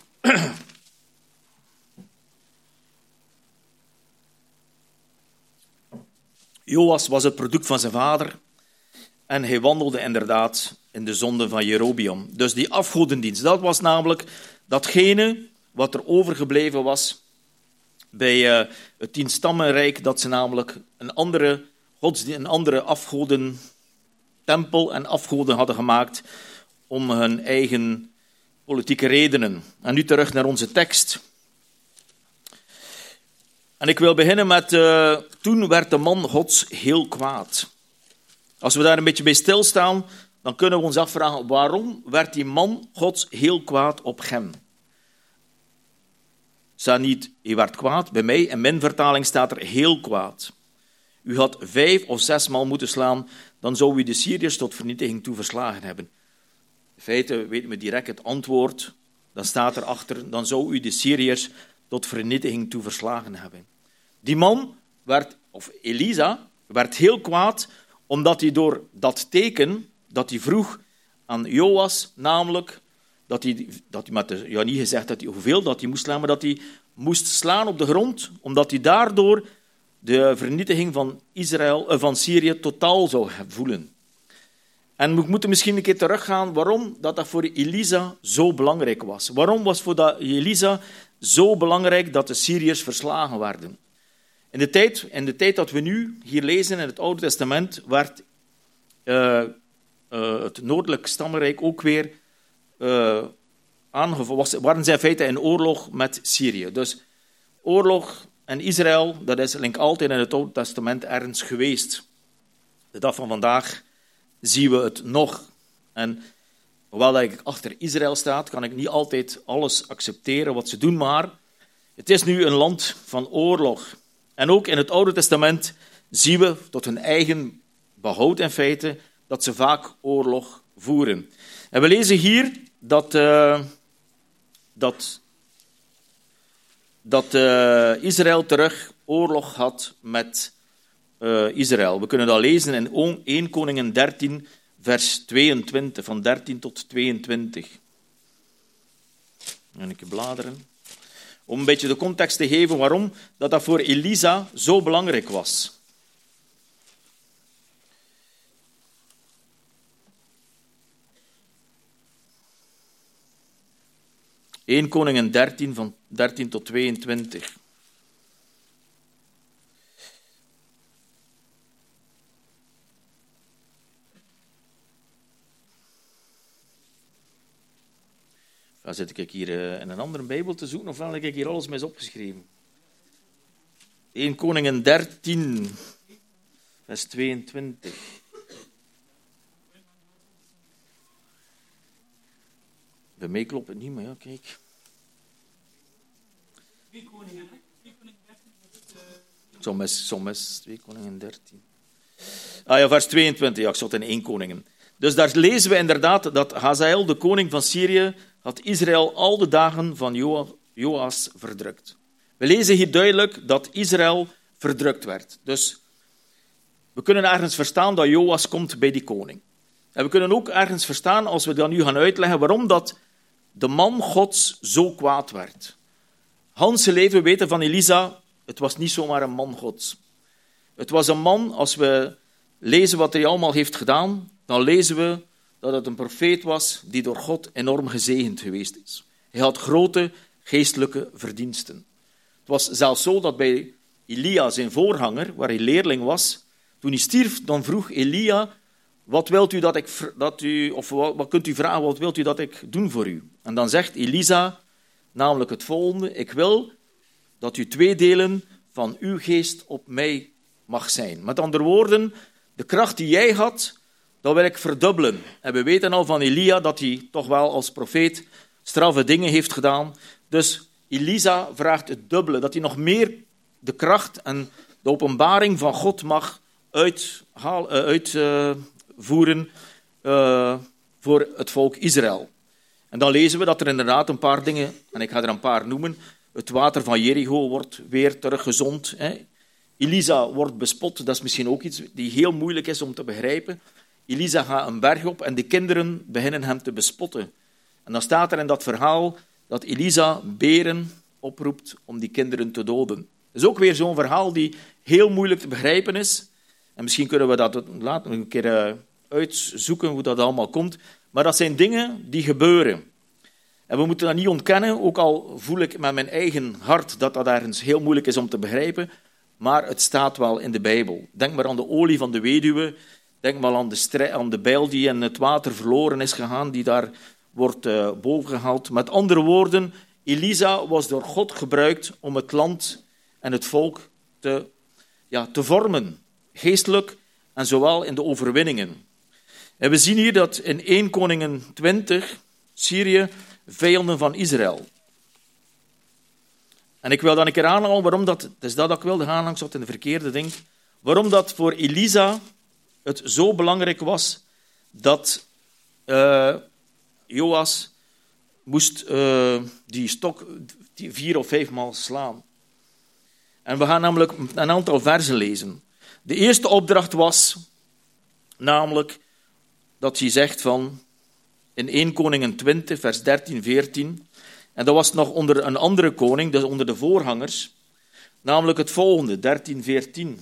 Joas was het product van zijn vader en hij wandelde inderdaad in de zonde van Jerobeam. Dus die afgodendienst, dat was namelijk datgene wat er overgebleven was bij uh, het tienstammenrijk, dat ze namelijk een andere godsdienst, een andere afgodentempel en afgoden hadden gemaakt om hun eigen politieke redenen. En nu terug naar onze tekst. En ik wil beginnen met, uh, toen werd de man Gods heel kwaad. Als we daar een beetje bij stilstaan, dan kunnen we ons afvragen, waarom werd die man Gods heel kwaad op hem? Staat niet, hij werd kwaad. Bij mij, in mijn vertaling staat er heel kwaad. U had vijf of zes maal moeten slaan, dan zou u de Syriërs tot vernietiging toe verslagen hebben. In feite weten we direct het antwoord. Dan staat erachter, dan zou u de Syriërs tot vernietiging toe verslagen hebben. Die man werd, of Elisa, werd heel kwaad, omdat hij door dat teken dat hij vroeg aan Joas, namelijk dat hij, dat hij met de, ja, niet gezegd dat hij hoeveel dat hij moest slaan, maar dat hij moest slaan op de grond, omdat hij daardoor de vernietiging van, Israël, eh, van Syrië totaal zou voelen. En we moeten misschien een keer teruggaan waarom dat, dat voor Elisa zo belangrijk was. Waarom was voor dat Elisa zo belangrijk dat de Syriërs verslagen werden? In de tijd, in de tijd dat we nu hier lezen in het Oude Testament, werd uh, uh, het Noordelijk Stammenrijk ook weer uh, aangevallen. Waren zij in feite in oorlog met Syrië. Dus oorlog en Israël, dat is link altijd in het Oude Testament ergens geweest. De dag van vandaag zien we het nog. En hoewel ik achter Israël sta, kan ik niet altijd alles accepteren wat ze doen, maar het is nu een land van oorlog. En ook in het Oude Testament zien we tot hun eigen behoud in feite dat ze vaak oorlog voeren. En we lezen hier dat, uh, dat, dat uh, Israël terug oorlog had met uh, Israël. We kunnen dat lezen in Eerste Koningen dertien, vers tweeëntwintig, van dertien tot tweeëntwintig. En ik bladeren. Om een beetje de context te geven waarom dat, dat voor Elisa zo belangrijk was. Eerste Koningen dertien, van dertien tot tweeëntwintig. Dan zit ik hier in een andere Bijbel te zoeken, ofwel heb ik hier alles mis opgeschreven. Eerste Koningen dertien, vers tweeëntwintig. Bij mij klopt het niet, maar ja, kijk. Soms, soms, twee Koningen dertien. Ah ja, vers tweeëntwintig, ja, ik zat in één Koningen. Dus daar lezen we inderdaad dat Hazael, de koning van Syrië, had Israël al de dagen van Joas verdrukt. We lezen hier duidelijk dat Israël verdrukt werd. Dus we kunnen ergens verstaan dat Joas komt bij die koning. En we kunnen ook ergens verstaan, als we dat nu gaan uitleggen, waarom dat de man Gods zo kwaad werd. Hans zijn leven weten van Elisa, het was niet zomaar een man Gods. Het was een man, als we lezen wat hij allemaal heeft gedaan, dan lezen we dat het een profeet was die door God enorm gezegend geweest is. Hij had grote geestelijke verdiensten. Het was zelfs zo dat bij Elia, zijn voorganger, waar hij leerling was, toen hij stierf, dan vroeg Elia, wat wilt u dat ik, dat u, of wat, wat kunt u vragen, wat wilt u dat ik doen voor u? En dan zegt Elisa namelijk het volgende, ik wil dat u twee delen van uw geest op mij mag zijn. Met andere woorden, de kracht die jij had, dat wil ik verdubbelen. En we weten al van Elia dat hij toch wel als profeet straffe dingen heeft gedaan. Dus Elisa vraagt het dubbele, dat hij nog meer de kracht en de openbaring van God mag uitvoeren uh, voor het volk Israël. En dan lezen we dat er inderdaad een paar dingen, en ik ga er een paar noemen, het water van Jericho wordt weer teruggezond. Hè. Elisa wordt bespot, dat is misschien ook iets die heel moeilijk is om te begrijpen. Elisa gaat een berg op en de kinderen beginnen hem te bespotten. En dan staat er in dat verhaal dat Elisa beren oproept om die kinderen te doden. Dat is ook weer zo'n verhaal die heel moeilijk te begrijpen is. En misschien kunnen we dat later een keer uitzoeken hoe dat allemaal komt. Maar dat zijn dingen die gebeuren. En we moeten dat niet ontkennen, ook al voel ik met mijn eigen hart dat dat ergens heel moeilijk is om te begrijpen. Maar het staat wel in de Bijbel. Denk maar aan de olie van de weduwe. Denk maar aan de, strijd, aan de bijl die in het water verloren is gegaan, die daar wordt uh, bovengehaald. Met andere woorden, Elisa was door God gebruikt om het land en het volk te, ja, te vormen. Geestelijk en zowel in de overwinningen. En we zien hier dat in Eerste Koningen twintig, Syrië, vijanden van Israël. En ik wil dan een keer aanhalen waarom dat, het is dat dat ik wilde aanhangen, ik zat in de verkeerde ding, waarom dat voor Elisa het zo belangrijk was dat uh, Joas moest uh, die stok die vier of vijf maal slaan. En we gaan namelijk een aantal versen lezen. De eerste opdracht was namelijk dat hij zegt van in eerste Koningen twintig, vers dertien, veertien. En dat was nog onder een andere koning, dus onder de voorgangers. Namelijk het volgende, dertien, veertien.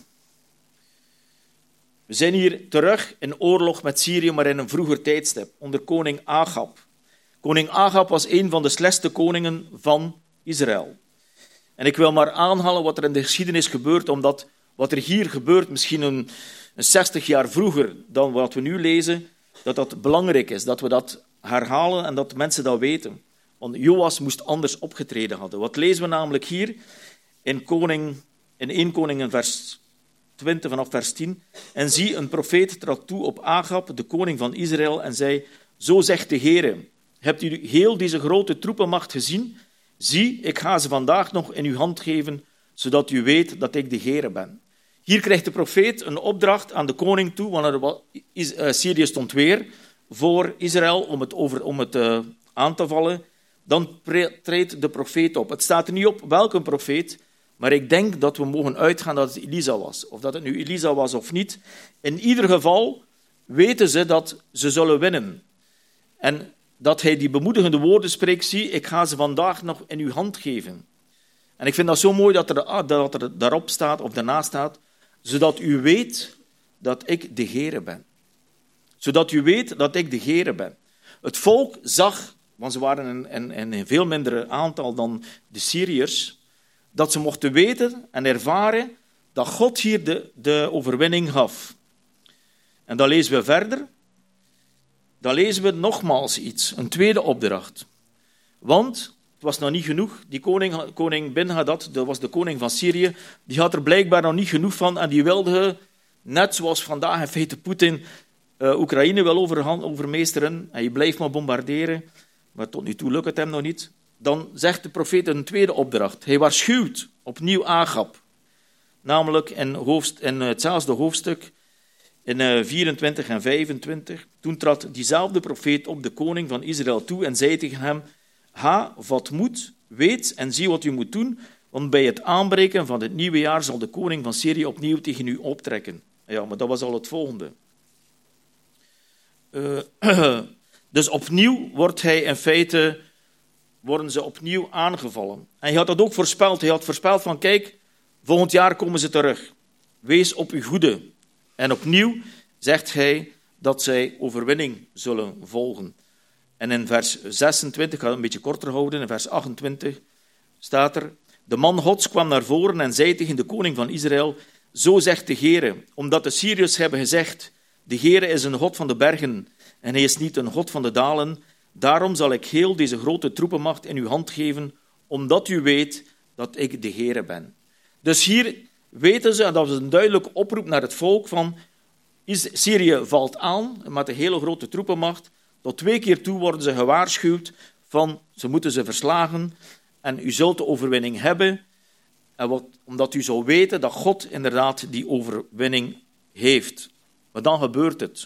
We zijn hier terug in oorlog met Syrië, maar in een vroeger tijdstip, onder koning Agab. Koning Agab was een van de slechtste koningen van Israël. En ik wil maar aanhalen wat er in de geschiedenis gebeurt, omdat wat er hier gebeurt, misschien een, een zestig jaar vroeger dan wat we nu lezen, dat dat belangrijk is, dat we dat herhalen en dat mensen dat weten. Want Joas moest anders opgetreden hadden. Wat lezen we namelijk hier in, koning, in eerste Koningen vers twintig vanaf vers tien. En zie, een profeet trad toe op Agab, de koning van Israël, en zei, zo zegt de Heere, hebt u heel deze grote troepenmacht gezien? Zie, ik ga ze vandaag nog in uw hand geven, zodat u weet dat ik de Heere ben. Hier krijgt de profeet een opdracht aan de koning toe, want er, Syrië stond weer voor Israël om het, over, om het uh, aan te vallen. Dan treedt de profeet op. Het staat er niet op welke profeet, maar ik denk dat we mogen uitgaan dat het Elisa was. Of dat het nu Elisa was of niet. In ieder geval weten ze dat ze zullen winnen. En dat hij die bemoedigende woorden spreekt, zie, ik ga ze vandaag nog in uw hand geven. En ik vind dat zo mooi dat er, dat er daarop staat, of daarna staat, zodat u weet dat ik de Heere ben. Zodat u weet dat ik de Heere ben. Het volk zag, want ze waren in, in een veel minder aantal dan de Syriërs, dat ze mochten weten en ervaren dat God hier de, de overwinning gaf. En dan lezen we verder. Dan lezen we nogmaals iets, een tweede opdracht. Want het was nog niet genoeg. Die koning, koning Ben-Hadad, dat was de koning van Syrië, die had er blijkbaar nog niet genoeg van en die wilde, net zoals vandaag in feite Poetin uh, Oekraïne wil overhan, overmeesteren en je blijft maar bombarderen, maar tot nu toe lukt het hem nog niet. Dan zegt de profeet een tweede opdracht. Hij waarschuwt opnieuw Agab, namelijk in, hoofd, in hetzelfde hoofdstuk, in vierentwintig en vijfentwintig. Toen trad diezelfde profeet op de koning van Israël toe en zei tegen hem, ha, vat moed, weet en zie wat u moet doen, want bij het aanbreken van het nieuwe jaar zal de koning van Syrië opnieuw tegen u optrekken. Ja, maar dat was al het volgende. Uh, dus opnieuw wordt hij in feite, worden ze opnieuw aangevallen. En hij had dat ook voorspeld. Hij had voorspeld van, kijk, volgend jaar komen ze terug. Wees op uw goede. En opnieuw zegt hij dat zij overwinning zullen volgen. En in vers zesentwintig, ik ga het een beetje korter houden, in vers achtentwintig staat er, de man Gods kwam naar voren en zei tegen de koning van Israël, zo zegt de Heere, omdat de Syriërs hebben gezegd, de Heere is een God van de bergen en hij is niet een God van de dalen, daarom zal ik heel deze grote troepenmacht in uw hand geven, omdat u weet dat ik de Heere ben. Dus hier weten ze, en dat is een duidelijke oproep naar het volk, van Syrië valt aan met een hele grote troepenmacht. Tot twee keer toe worden ze gewaarschuwd van ze moeten ze verslagen en u zult de overwinning hebben, en wat, omdat u zal weten dat God inderdaad die overwinning heeft. Maar dan gebeurt het.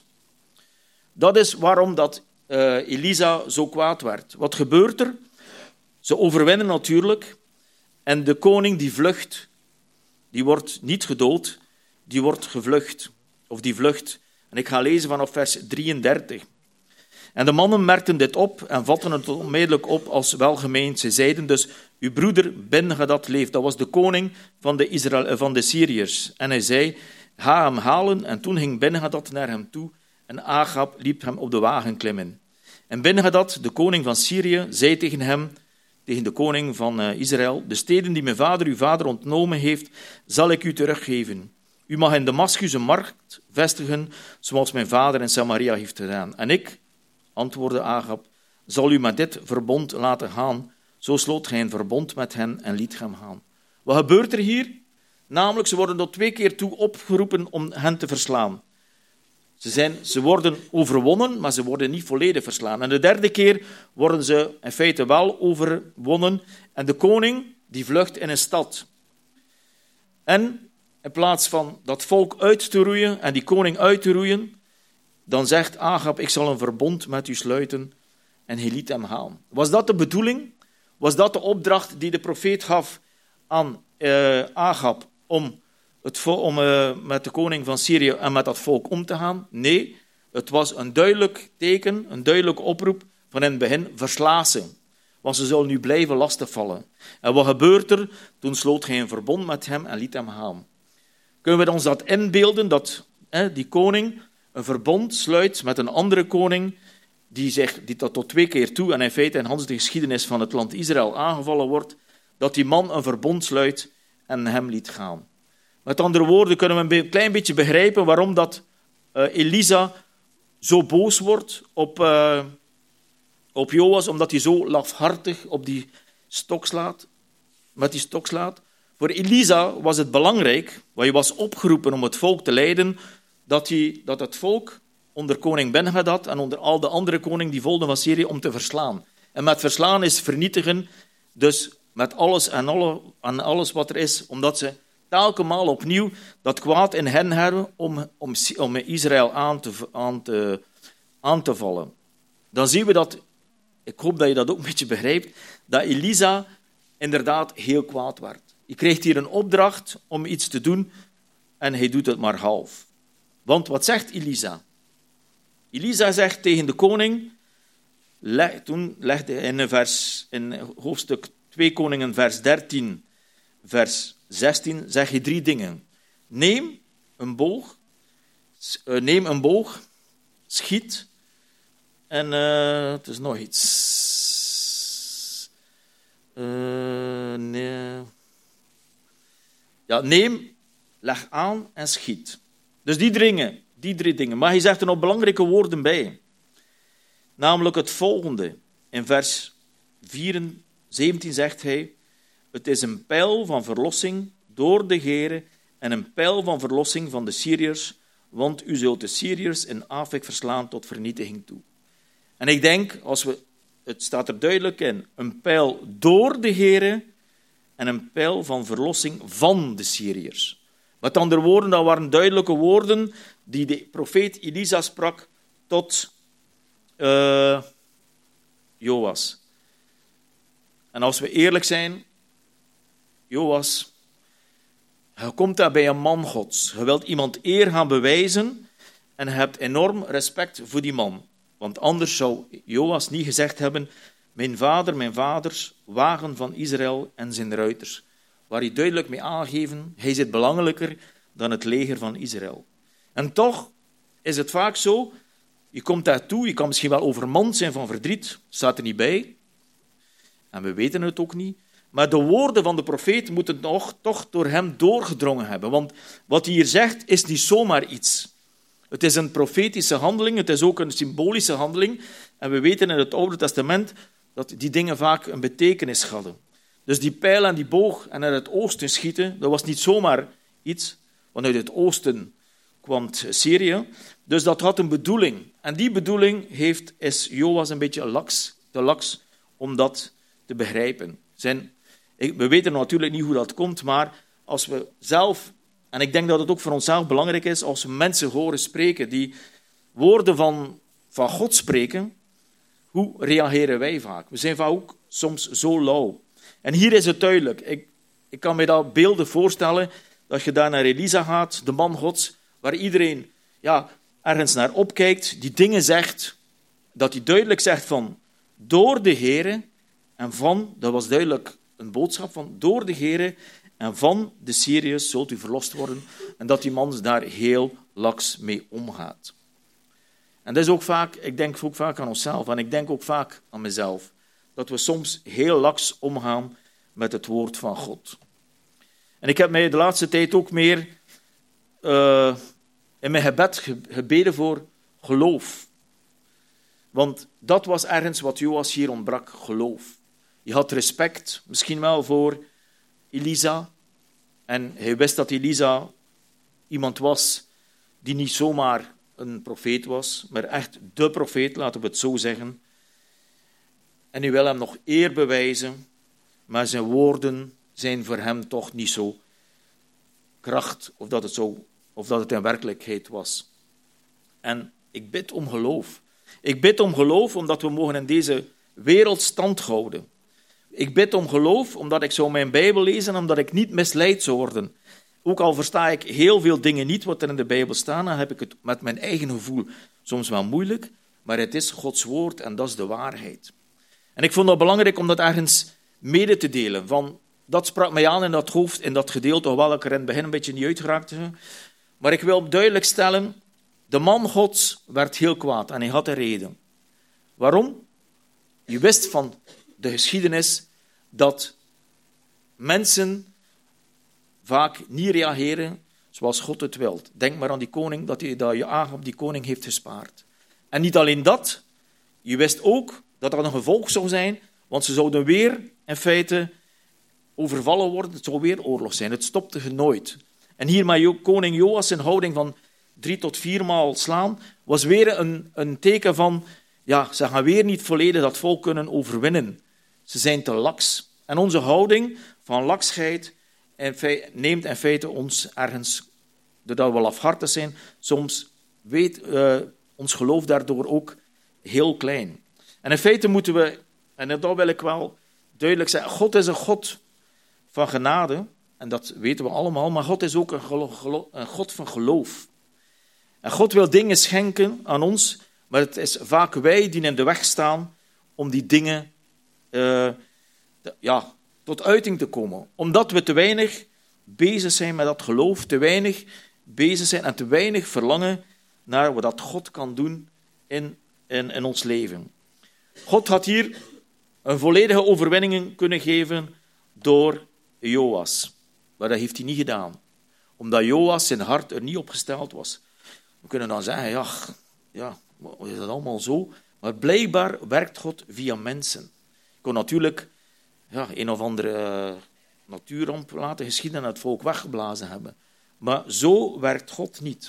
Dat is waarom dat uh, Elisa zo kwaad werd. Wat gebeurt er? Ze overwinnen natuurlijk en de koning die vlucht, die wordt niet gedood, die wordt gevlucht. Of die vlucht. En ik ga lezen vanaf vers drieëndertig. En de mannen merkten dit op en vatten het onmiddellijk op als welgemeend. Ze zeiden dus, uw broeder Ben-Hadad leeft. Dat was de koning van de, Israël, van de Syriërs. En hij zei, ga hem halen. En toen ging Ben-Hadad naar hem toe en Agab liep hem op de wagen klimmen. En Ben-Hadad, de koning van Syrië, zei tegen hem, tegen de koning van Israël, de steden die mijn vader uw vader ontnomen heeft, zal ik u teruggeven. U mag in Damascus een markt vestigen, zoals mijn vader in Samaria heeft gedaan. En ik, antwoordde Agab, zal u met dit verbond laten gaan. Zo sloot hij een verbond met hen en liet hem gaan. Wat gebeurt er hier? Namelijk, ze worden tot twee keer toe opgeroepen om hen te verslaan. Ze, zijn, ze worden overwonnen, maar ze worden niet volledig verslaan. En de derde keer worden ze in feite wel overwonnen. En de koning die vlucht in een stad. En in plaats van dat volk uit te roeien en die koning uit te roeien, dan zegt Agab, ik zal een verbond met u sluiten en hij liet hem gaan. Was dat de bedoeling? Was dat de opdracht die de profeet gaf aan uh, Agab om, het vo- om uh, met de koning van Syrië en met dat volk om te gaan? Nee, het was een duidelijk teken, een duidelijke oproep van in het begin, versla ze. Want ze zullen nu blijven lastigvallen. En wat gebeurt er? Toen sloot hij een verbond met hem en liet hem gaan. Kunnen we ons dat inbeelden, dat hè, die koning een verbond sluit met een andere koning, die, zich, die dat tot twee keer toe, en in feite in Hans de geschiedenis van het land Israël aangevallen wordt, dat die man een verbond sluit en hem liet gaan. Met andere woorden kunnen we een klein beetje begrijpen waarom dat uh, Elisa zo boos wordt op, uh, op Joas, omdat hij zo lafhartig op die stok slaat, met die stok slaat. Voor Elisa was het belangrijk, want hij was opgeroepen om het volk te leiden, dat, hij, dat het volk onder koning Ben-Hadad en onder al de andere koningen die volgden van Syrië om te verslaan. En met verslaan is vernietigen, dus met alles en, alle, en alles wat er is, omdat ze telkens opnieuw dat kwaad in hen hebben om, om, om Israël aan te, aan, te, aan te vallen. Dan zien we dat, ik hoop dat je dat ook een beetje begrijpt, dat Elisa inderdaad heel kwaad werd. Je krijgt hier een opdracht om iets te doen en hij doet het maar half. Want wat zegt Elisa? Elisa zegt tegen de koning, leg, toen legde hij in, vers, in hoofdstuk twee Koningen, vers dertien, vers zestien, zeg je drie dingen. Neem een boog, neem een boog, schiet en uh, het is nog iets. Uh, nee. Ja, neem, leg aan en schiet. Dus die dingen, die drie dingen. Maar hij zegt er nog belangrijke woorden bij. Namelijk het volgende. In vers zeventien zegt hij, het is een pijl van verlossing door de Heere en een pijl van verlossing van de Syriërs, want u zult de Syriërs in Afek verslaan tot vernietiging toe. En ik denk, als we, het staat er duidelijk in, een pijl door de Heere en een pijl van verlossing van de Syriërs. Met andere woorden, dat waren duidelijke woorden die de profeet Elisa sprak tot uh, Joas. En als we eerlijk zijn, Joas, je komt daar bij een man Gods. Je wilt iemand eer gaan bewijzen en je hebt enorm respect voor die man. Want anders zou Joas niet gezegd hebben, mijn vader, mijn vaders, wagen van Israël en zijn ruiters. Waar hij duidelijk mee aangeven, hij zit belangrijker dan het leger van Israël. En toch is het vaak zo, je komt daartoe, je kan misschien wel overmand zijn van verdriet, staat er niet bij. En we weten het ook niet. Maar de woorden van de profeet moeten nog, toch door hem doorgedrongen hebben. Want wat hij hier zegt, is niet zomaar iets. Het is een profetische handeling, het is ook een symbolische handeling. En we weten in het Oude Testament dat die dingen vaak een betekenis hadden. Dus die pijl en die boog en naar het oosten schieten, dat was niet zomaar iets. Want uit het oosten kwam Syrië. Dus dat had een bedoeling. En die bedoeling heeft, is Joas een beetje laks, te laks om dat te begrijpen. Zijn, we weten natuurlijk niet hoe dat komt, maar als we zelf, en ik denk dat het ook voor onszelf belangrijk is, als we mensen horen spreken die woorden van, van God spreken, hoe reageren wij vaak? We zijn vaak ook soms zo lauw. En hier is het duidelijk. Ik, ik kan me dat beelden voorstellen, dat je daar naar Elisa gaat, de man Gods, waar iedereen ja, ergens naar opkijkt, die dingen zegt, dat hij duidelijk zegt van, door de Heere en van, dat was duidelijk een boodschap van, door de Heere en van de Syriërs zult u verlost worden, en dat die man daar heel laks mee omgaat. En dat is ook vaak, ik denk ook vaak aan onszelf, en ik denk ook vaak aan mezelf, dat we soms heel laks omgaan met het woord van God. En ik heb mij de laatste tijd ook meer uh, in mijn gebed gebeden voor geloof. Want dat was ergens wat Joas hier ontbrak, geloof. Je had respect, misschien wel voor Elisa. En hij wist dat Elisa iemand was die niet zomaar een profeet was, maar echt de profeet, laten we het zo zeggen. En hij wil hem nog eer bewijzen, maar zijn woorden zijn voor hem toch niet zo kracht, of dat het, zo, of dat het in werkelijkheid was. En ik bid om geloof. Ik bid om geloof omdat we mogen in deze wereld stand houden. Ik bid om geloof omdat ik zou mijn Bijbel lezen en omdat ik niet misleid zou worden. Ook al versta ik heel veel dingen niet wat er in de Bijbel staan, dan heb ik het met mijn eigen gevoel soms wel moeilijk, maar het is Gods woord en dat is de waarheid. En ik vond het belangrijk om dat ergens mede te delen. Van, dat sprak mij aan in dat hoofd, in dat gedeelte, hoewel ik er in het begin een beetje niet uitgeraakte. Maar ik wil duidelijk stellen, de man Gods werd heel kwaad en hij had een reden. Waarom? Je wist van de geschiedenis dat mensen vaak niet reageren zoals God het wil. Denk maar aan die koning, dat hij dat Jacob die koning heeft gespaard. En niet alleen dat, je wist ook dat er een gevolg zou zijn, want ze zouden weer in feite overvallen worden, het zou weer oorlog zijn. Het stopte nooit. En hier met koning Joas in houding van drie tot vier maal slaan, was weer een, een teken van, ja, ze gaan weer niet volledig dat volk kunnen overwinnen. Ze zijn te laks. En onze houding van laksheid neemt in feite ons ergens, doordat we lafhartig zijn, soms weet uh, ons geloof daardoor ook heel klein. En in feite moeten we, en dat wil ik wel duidelijk zeggen, God is een God van genade, en dat weten we allemaal, maar God is ook een, gelo- gelo- een God van geloof. En God wil dingen schenken aan ons, maar het is vaak wij die in de weg staan om die dingen uh, te, ja, tot uiting te komen. Omdat we te weinig bezig zijn met dat geloof, te weinig bezig zijn en te weinig verlangen naar wat God kan doen in, in, in ons leven. God had hier een volledige overwinning kunnen geven door Joas. Maar dat heeft hij niet gedaan. Omdat Joas zijn hart er niet op gesteld was. We kunnen dan zeggen, ja, ja, is dat allemaal zo? Maar blijkbaar werkt God via mensen. Ik kon natuurlijk ja, een of andere uh, natuurramp laten geschieden en het volk weggeblazen hebben. Maar zo werkt God niet.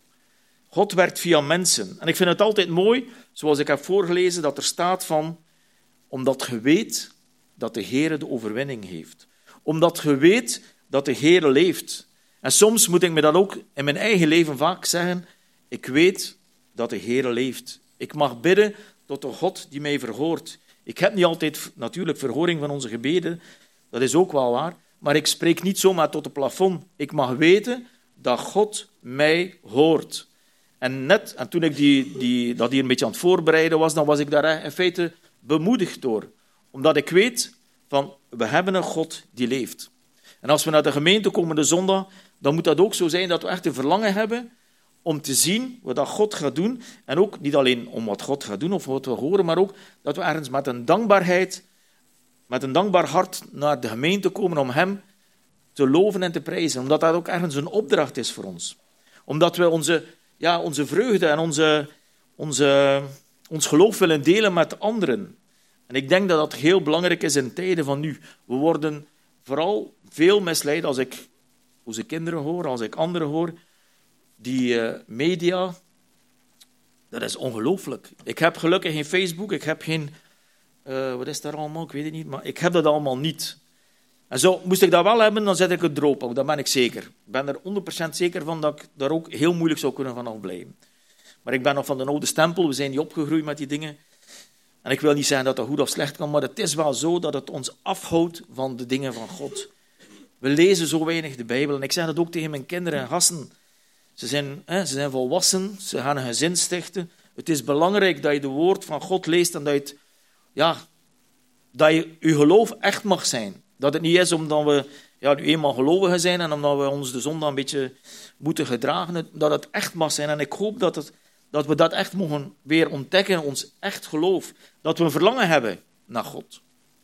God werkt via mensen. En ik vind het altijd mooi, zoals ik heb voorgelezen, dat er staat van, omdat je weet dat de Heere de overwinning heeft. Omdat je weet dat de Heere leeft. En soms moet ik me dat ook in mijn eigen leven vaak zeggen, ik weet dat de Heere leeft. Ik mag bidden tot de God die mij verhoort. Ik heb niet altijd natuurlijk verhoring van onze gebeden, dat is ook wel waar, maar ik spreek niet zomaar tot het plafond. Ik mag weten dat God mij hoort. En net, en toen ik die, die, dat hier een beetje aan het voorbereiden was, dan was ik daar in feite bemoedigd door. Omdat ik weet van, we hebben een God die leeft. En als we naar de gemeente komen de zondag, dan moet dat ook zo zijn dat we echt een verlangen hebben om te zien wat dat God gaat doen. En ook niet alleen om wat God gaat doen of wat we horen, maar ook dat we ergens met een dankbaarheid, met een dankbaar hart naar de gemeente komen om Hem te loven en te prijzen. Omdat dat ook ergens een opdracht is voor ons. Omdat we onze, ja, onze vreugde en onze, onze, ons geloof willen delen met anderen. En ik denk dat dat heel belangrijk is in tijden van nu. We worden vooral veel misleid als ik onze kinderen hoor, als ik anderen hoor. Die uh, media, dat is ongelooflijk. Ik heb gelukkig geen Facebook, ik heb geen, uh, wat is daar allemaal, ik weet het niet, maar ik heb dat allemaal niet. En zo, moest ik dat wel hebben, dan zet ik het erop, ook, dat ben ik zeker. Ik ben er honderd procent zeker van dat ik daar ook heel moeilijk zou kunnen vanaf blijven. Maar ik ben nog van de oude stempel, we zijn niet opgegroeid met die dingen. En ik wil niet zeggen dat dat goed of slecht kan, maar het is wel zo dat het ons afhoudt van de dingen van God. We lezen zo weinig de Bijbel. En ik zeg dat ook tegen mijn kinderen en gasten. Ze zijn, hè, ze zijn volwassen, ze gaan een gezin stichten. Het is belangrijk dat je de woord van God leest en dat je, het, ja, dat je, je geloof echt mag zijn. Dat het niet is omdat we ja, nu eenmaal gelovigen zijn en omdat we ons de zondag een beetje moeten gedragen, dat het echt mag zijn. En ik hoop dat, het, dat we dat echt mogen weer ontdekken, ons echt geloof. Dat we een verlangen hebben naar God.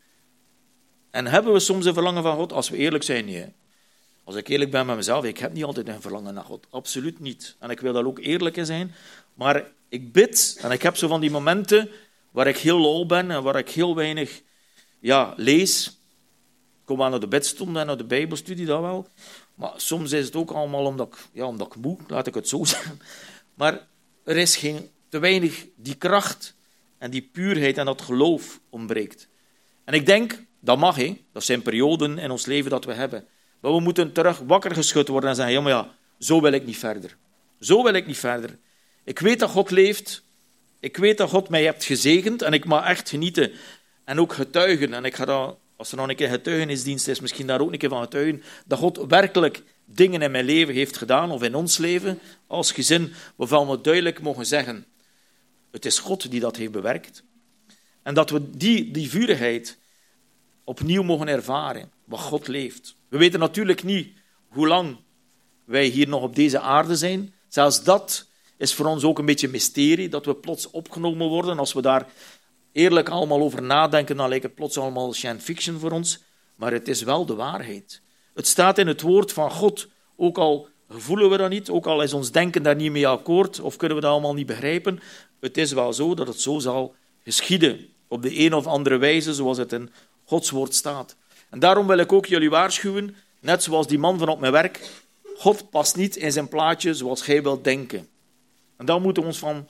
En hebben we soms een verlangen van God? Als we eerlijk zijn, nee. Als ik eerlijk ben met mezelf, ik heb niet altijd een verlangen naar God. Absoluut niet. En ik wil daar ook eerlijk in zijn. Maar ik bid, en ik heb zo van die momenten waar ik heel lauw ben en waar ik heel weinig ja, lees. Ik kom aan naar de bidstond en naar de Bijbelstudie, dat wel. Maar soms is het ook allemaal omdat ik, ja, omdat ik moe, laat ik het zo zeggen. Maar er is geen, te weinig die kracht en die puurheid en dat geloof ontbreekt. En ik denk, dat mag, hè. Dat zijn perioden in ons leven dat we hebben. Maar we moeten terug wakker geschud worden en zeggen, ja, maar ja, zo wil ik niet verder. Zo wil ik niet verder. Ik weet dat God leeft ik weet dat God mij hebt gezegend en ik mag echt genieten en ook getuigen. En ik ga daar, als er nog een keer getuigenisdienst is, misschien daar ook een keer van getuigen, dat God werkelijk dingen in mijn leven heeft gedaan, of in ons leven, als gezin, waarvan we duidelijk mogen zeggen, het is God die dat heeft bewerkt. En dat we die, die vurigheid opnieuw mogen ervaren, wat God leeft. We weten natuurlijk niet hoe lang wij hier nog op deze aarde zijn. Zelfs dat is voor ons ook een beetje een mysterie, dat we plots opgenomen worden. Als we daar eerlijk allemaal over nadenken, dan lijkt het plots allemaal science fiction voor ons. Maar het is wel de waarheid. Het staat in het woord van God, ook al voelen we dat niet, ook al is ons denken daar niet mee akkoord, of kunnen we dat allemaal niet begrijpen. Het is wel zo dat het zo zal geschieden, op de een of andere wijze, zoals het in Gods woord staat. En daarom wil ik ook jullie waarschuwen, net zoals die man van op mijn werk, God past niet in zijn plaatje zoals jij wilt denken. En daar moeten we ons van,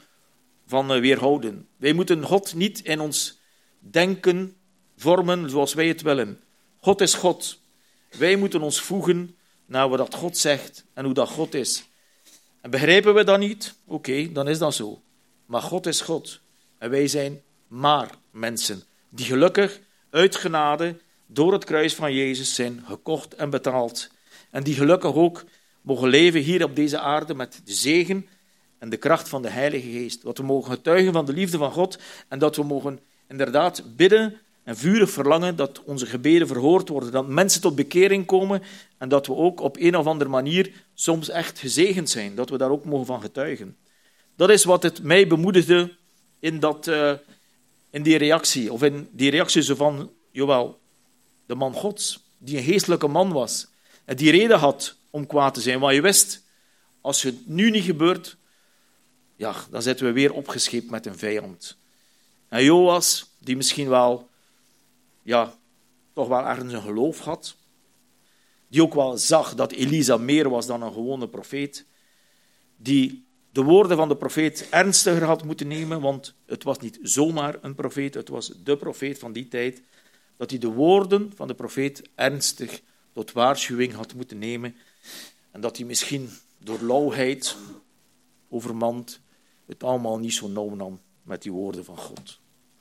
van weerhouden. Wij moeten God niet in ons denken vormen zoals wij het willen. God is God. Wij moeten ons voegen naar wat dat God zegt en hoe dat God is. En begrijpen we dat niet? Oké, okay, dan is dat zo. Maar God is God. En wij zijn maar mensen die gelukkig uit genade door het kruis van Jezus zijn gekocht en betaald. En die gelukkig ook mogen leven hier op deze aarde met de zegen en de kracht van de Heilige Geest. Dat we mogen getuigen van de liefde van God en dat we mogen inderdaad bidden en vurig verlangen dat onze gebeden verhoord worden, dat mensen tot bekering komen en dat we ook op een of andere manier soms echt gezegend zijn, dat we daar ook mogen van getuigen. Dat is wat het mij bemoedigde in, dat, uh, in die reactie, of in die reactie zo van, jawel, de man Gods, die een geestelijke man was en die reden had om kwaad te zijn, want je wist, als het nu niet gebeurt, ja, dan zitten we weer opgescheept met een vijand. En Joas, die misschien wel, ja, toch wel ergens een geloof had, die ook wel zag dat Elisa meer was dan een gewone profeet, die de woorden van de profeet ernstiger had moeten nemen, want het was niet zomaar een profeet, het was de profeet van die tijd, dat hij de woorden van de profeet ernstig tot waarschuwing had moeten nemen en dat hij misschien door lauwheid overmand het allemaal niet zo nauw nam met die woorden van God.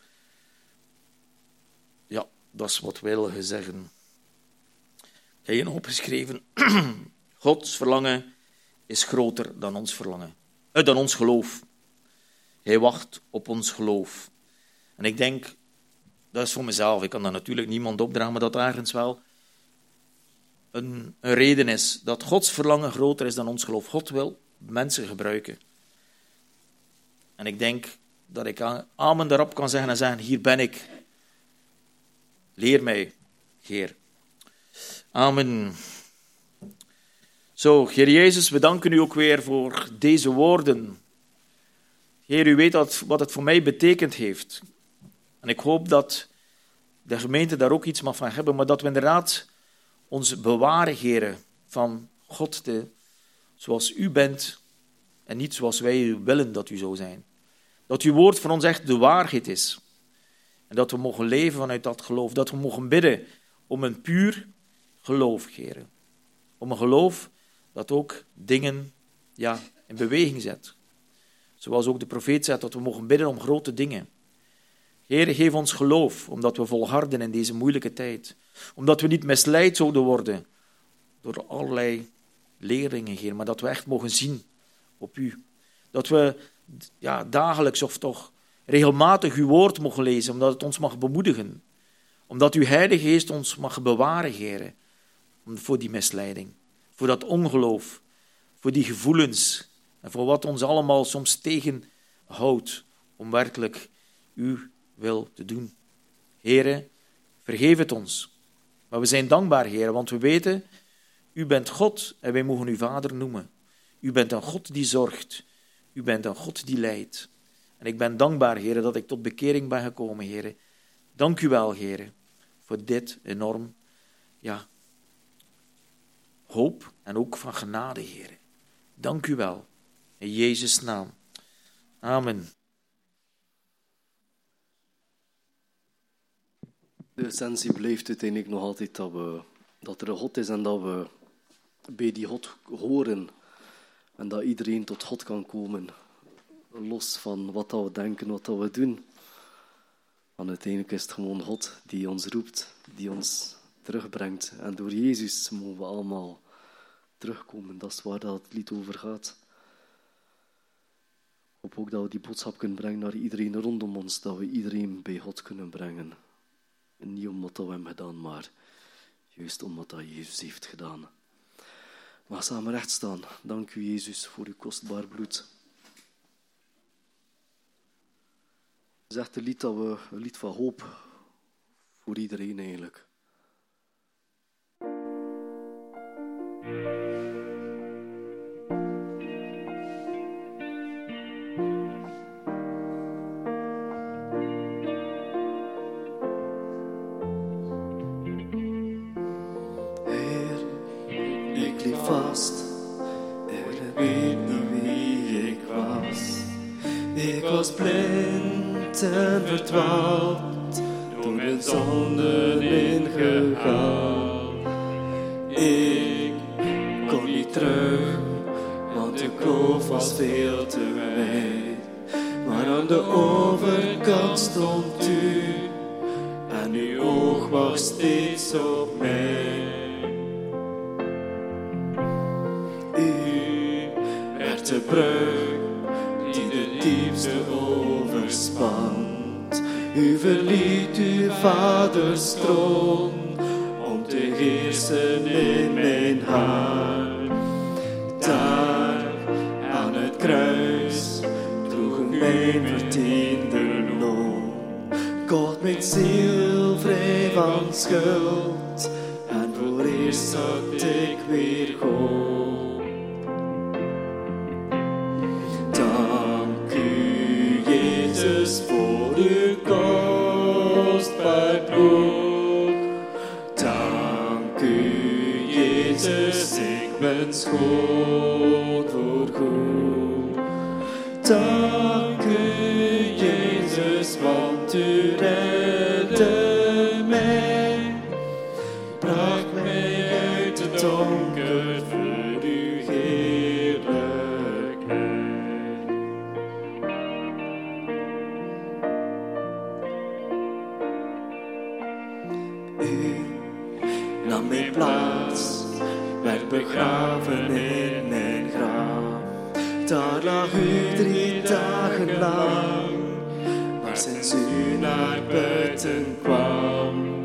Ja, dat is wat wij willen zeggen. Ik heb hier opgeschreven, Gods verlangen is groter dan ons verlangen, eh, dan ons geloof. Hij wacht op ons geloof. En ik denk, dat is voor mezelf, ik kan daar natuurlijk niemand opdragen, maar dat ergens wel een, een reden is dat Gods verlangen groter is dan ons geloof. God wil mensen gebruiken. En ik denk dat ik amen daarop kan zeggen en zeggen, hier ben ik. Leer mij, Heer. Amen. Zo, Heer Jezus, we danken u ook weer voor deze woorden. Heer, u weet dat, wat het voor mij betekend heeft. En ik hoop dat de gemeente daar ook iets mag van hebben, maar dat we inderdaad ons bewaren, Heer, van God te, zoals u bent en niet zoals wij willen dat u zou zijn. Dat uw woord voor ons echt de waarheid is. En dat we mogen leven vanuit dat geloof. Dat we mogen bidden om een puur geloof, Heer. Om een geloof dat ook dingen ja, in beweging zet. Zoals ook de profeet zegt, dat we mogen bidden om grote dingen. Heer, geef ons geloof, omdat we volharden in deze moeilijke tijd. Omdat we niet misleid zouden worden door allerlei leerlingen, Heer. Maar dat we echt mogen zien op u. Dat we ja, dagelijks of toch regelmatig uw woord mogen lezen, omdat het ons mag bemoedigen. Omdat uw Heilige Geest ons mag bewaren, Heer, voor die misleiding. Voor dat ongeloof, voor die gevoelens en voor wat ons allemaal soms tegenhoudt om werkelijk uw wil te doen. Heere, vergeef het ons. Maar we zijn dankbaar, Heer, want we weten, u bent God en wij mogen u Vader noemen. U bent een God die zorgt. U bent een God die leidt. En ik ben dankbaar, Heer, dat ik tot bekering ben gekomen, Heer. Dank u wel, Heer, voor dit enorm, ja, hoop en ook van genade, Heer. Dank u wel. In Jezus' naam. Amen. De essentie blijft uiteindelijk nog altijd dat, we, dat er een God is en dat we bij die God horen en dat iedereen tot God kan komen. los van wat dat we denken, wat dat we doen. Want uiteindelijk is het gewoon God die ons roept, die ons terugbrengt. En door Jezus mogen we allemaal terugkomen. Dat is waar dat het lied over gaat. Ik hoop ook dat we die boodschap kunnen brengen naar iedereen rondom ons. Dat we iedereen bij God kunnen brengen. En niet omdat we hem gedaan, maar juist omdat dat Jezus heeft gedaan. We gaan samen recht staan. Dank u, Jezus, voor uw kostbaar bloed. Het is echt een lied, dat we, een lied van hoop voor iedereen eigenlijk. Heer, ik liep vast en weet niet wie ik was. Ik was blind en verdwaald, door mijn zonden ingehaald. Ik kon niet terug, want de kloof was veel te wijd. Maar aan de overkant stond u, en uw oog was steeds op mij. U werd de brug die de diepste overspant. U verliet uw vaders troon om te heersen in mijn hart. Daar aan het kruis droeg mijn verdiende loon. Kocht mijn ziel vrij van schuld en voor eerst zat ik weer hoop. Voor uw kostbaar bloed. Dank u, Jezus, ik ben schoon voor goed. Dank u, Jezus, want u redde mij. Bracht mij uit het donker voor uw heerlijkheid. U nam mijn plaats, werd begraven in mijn graf. Daar lag u drie dagen lang, maar sinds u naar buiten kwam,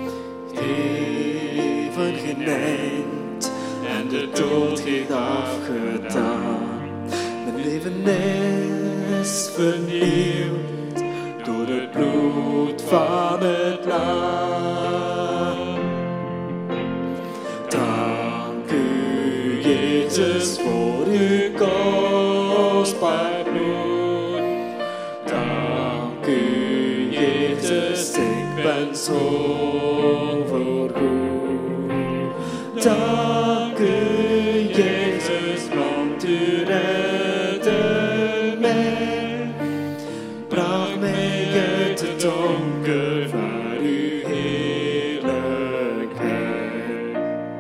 even geen eind en de dood heeft afgedaan. Mijn leven is vernieuwd door het bloed van het lam. Dank u, Jezus, voor uw kostbaar bloed. Dank u, Jezus, ik ben schoon voor goed. Dank u, Jezus, want u redde mij. Bracht mij uit het donker naar uw heerlijkheid.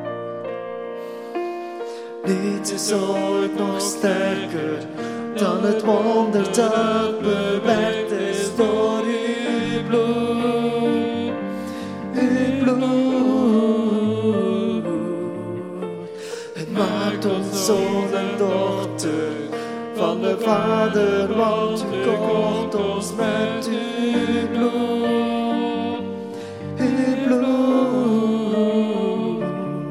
Niets is ooit nog sterker dan het wonder dat bewerkt is door uw bloed. Uw bloed. Het maakt ons zoon en dochter van de Vader, want u kocht ons met uw bloed. Uw bloed.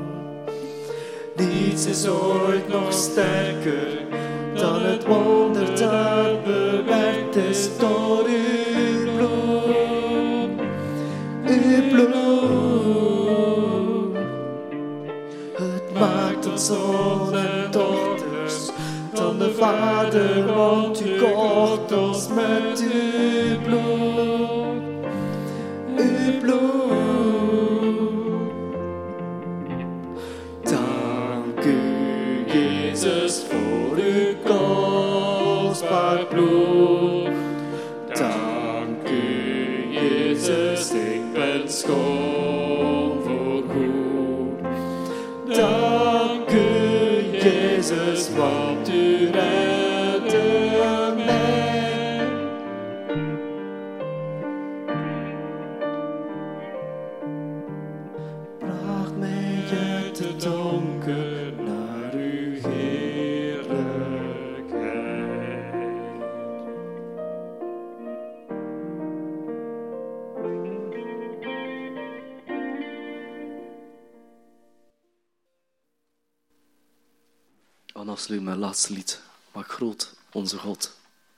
Niets is ooit nog sterker dan het wonder dat bewerkt is door uw bloed. Uw bloed. Het maakt ons zoon en dochters van de Vader, want u kocht ons met uw bloed. Uw bloed. Dank u, Jezus, voor uw kostbaar bloed. Dank u, Jezus, ik ben schoon voor goed. Dank u, Jezus, want u redde mij. gaan afsluiten met het laatste lied. Maak groot onze God.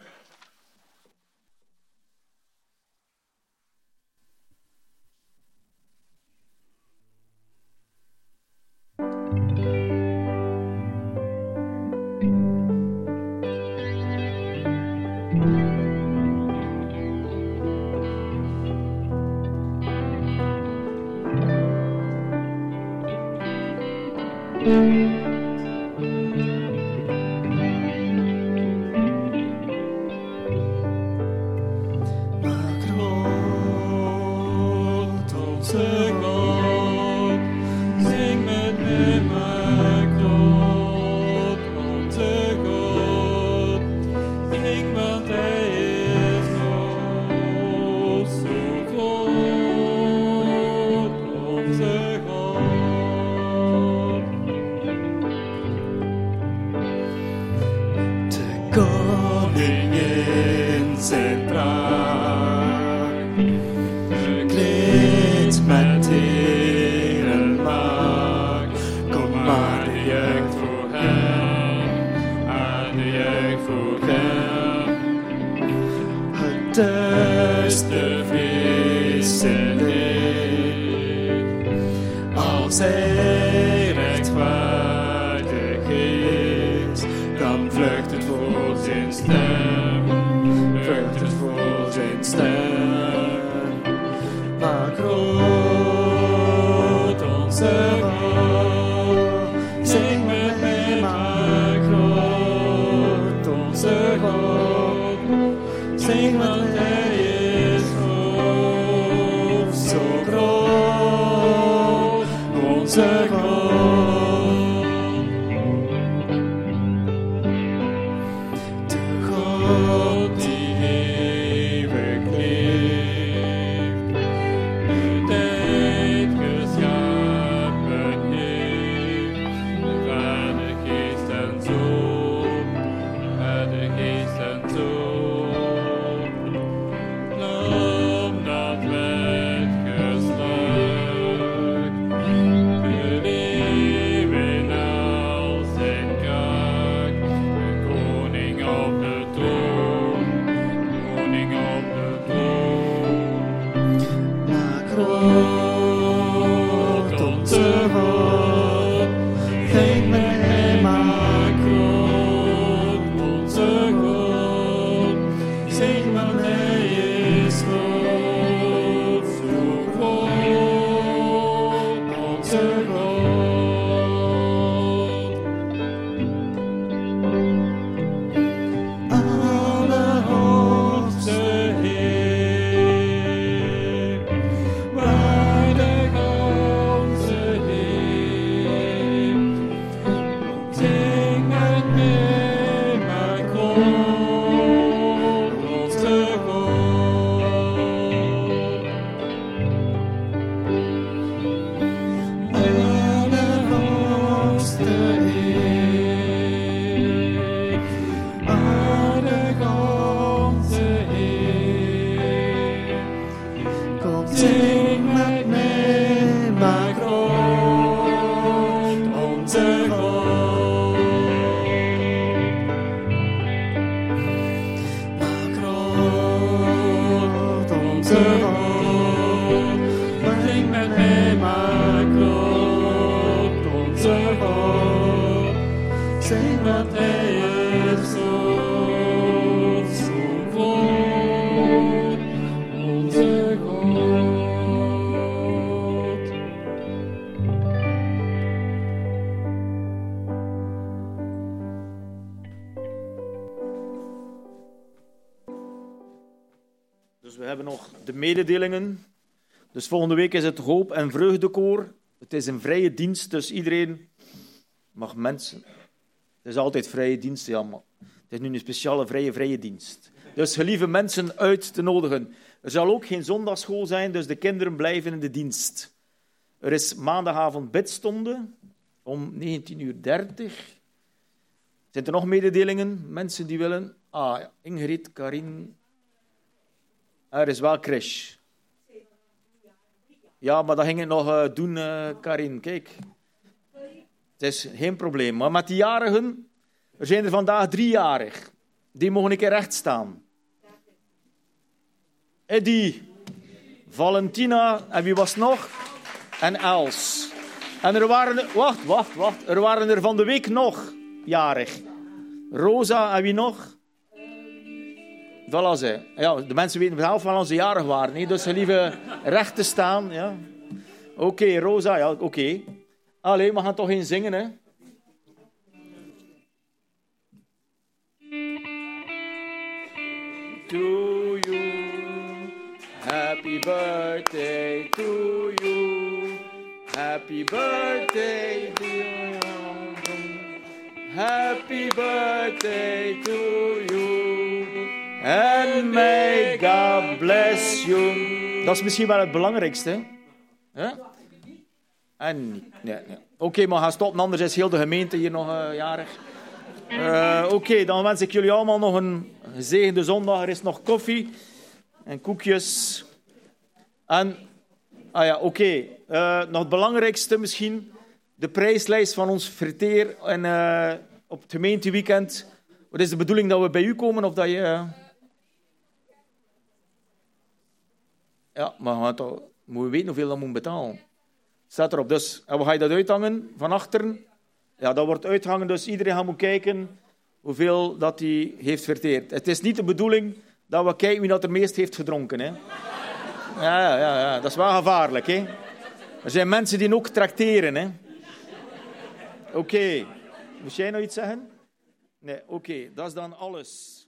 Dus we hebben nog de mededelingen. Dus volgende week is het hoop- en vreugdekoor. Het is een vrije dienst, dus iedereen mag mensen... Het is altijd vrije dienst, ja, maar het is nu een speciale vrije, vrije dienst. Dus gelieve mensen uit te nodigen. Er zal ook geen zondagschool zijn, dus de kinderen blijven in de dienst. Er is maandagavond bidstonde om negentien uur dertig. Zijn er nog mededelingen? Mensen die willen? Ah, ja. Ingrid, Karin... Er is wel crash. Ja, maar dat ging ik nog uh, doen, uh, Karin. Kijk. Het is geen probleem. Maar met die jarigen, Er zijn er vandaag driejarig. Die mogen een keer recht staan. Eddie, Valentina en wie was nog? En Els. En er waren er, wacht, wacht, wacht. Er waren er van de week nog jarig. Rosa en wie nog? Voilà, ze. Ja, de mensen weten zelf wel als ze jarig waren. Hè? Dus ze liever recht te staan. Ja. Oké, okay, Rosa, ja, oké. Okay. Allee, we gaan toch eens zingen, hè. To you, happy birthday to you, happy birthday dear, happy birthday to you, and may God bless you. Dat is misschien wel het belangrijkste. Huh? En, nee, nee. Oké, okay, maar ga stoppen, anders is heel de gemeente hier nog uh, jarig. Uh, Oké, okay, dan wens ik jullie allemaal nog een gezegende zondag. Er is nog koffie en koekjes. En, ah ja, oké. Okay. Uh, nog het belangrijkste misschien. De prijslijst van ons verteer en, uh, op het gemeenteweekend. Wat is de bedoeling dat we bij u komen? Of dat je... Uh... Ja, maar we gaan toch... moeten we weten hoeveel dat moet betalen. Staat erop. Dus, en hoe ga je dat uithangen? Van achteren? Ja, dat wordt uithangen, dus iedereen gaat moeten kijken hoeveel dat hij heeft verteerd. Het is niet de bedoeling dat we kijken wie dat er meest heeft gedronken. Hè? Ja, ja, ja, dat is wel gevaarlijk. Hè? Er zijn mensen die ook trakteren. Hè? Oké. Okay. Moest jij nog iets zeggen? Nee, oké. Okay. Dat is dan alles.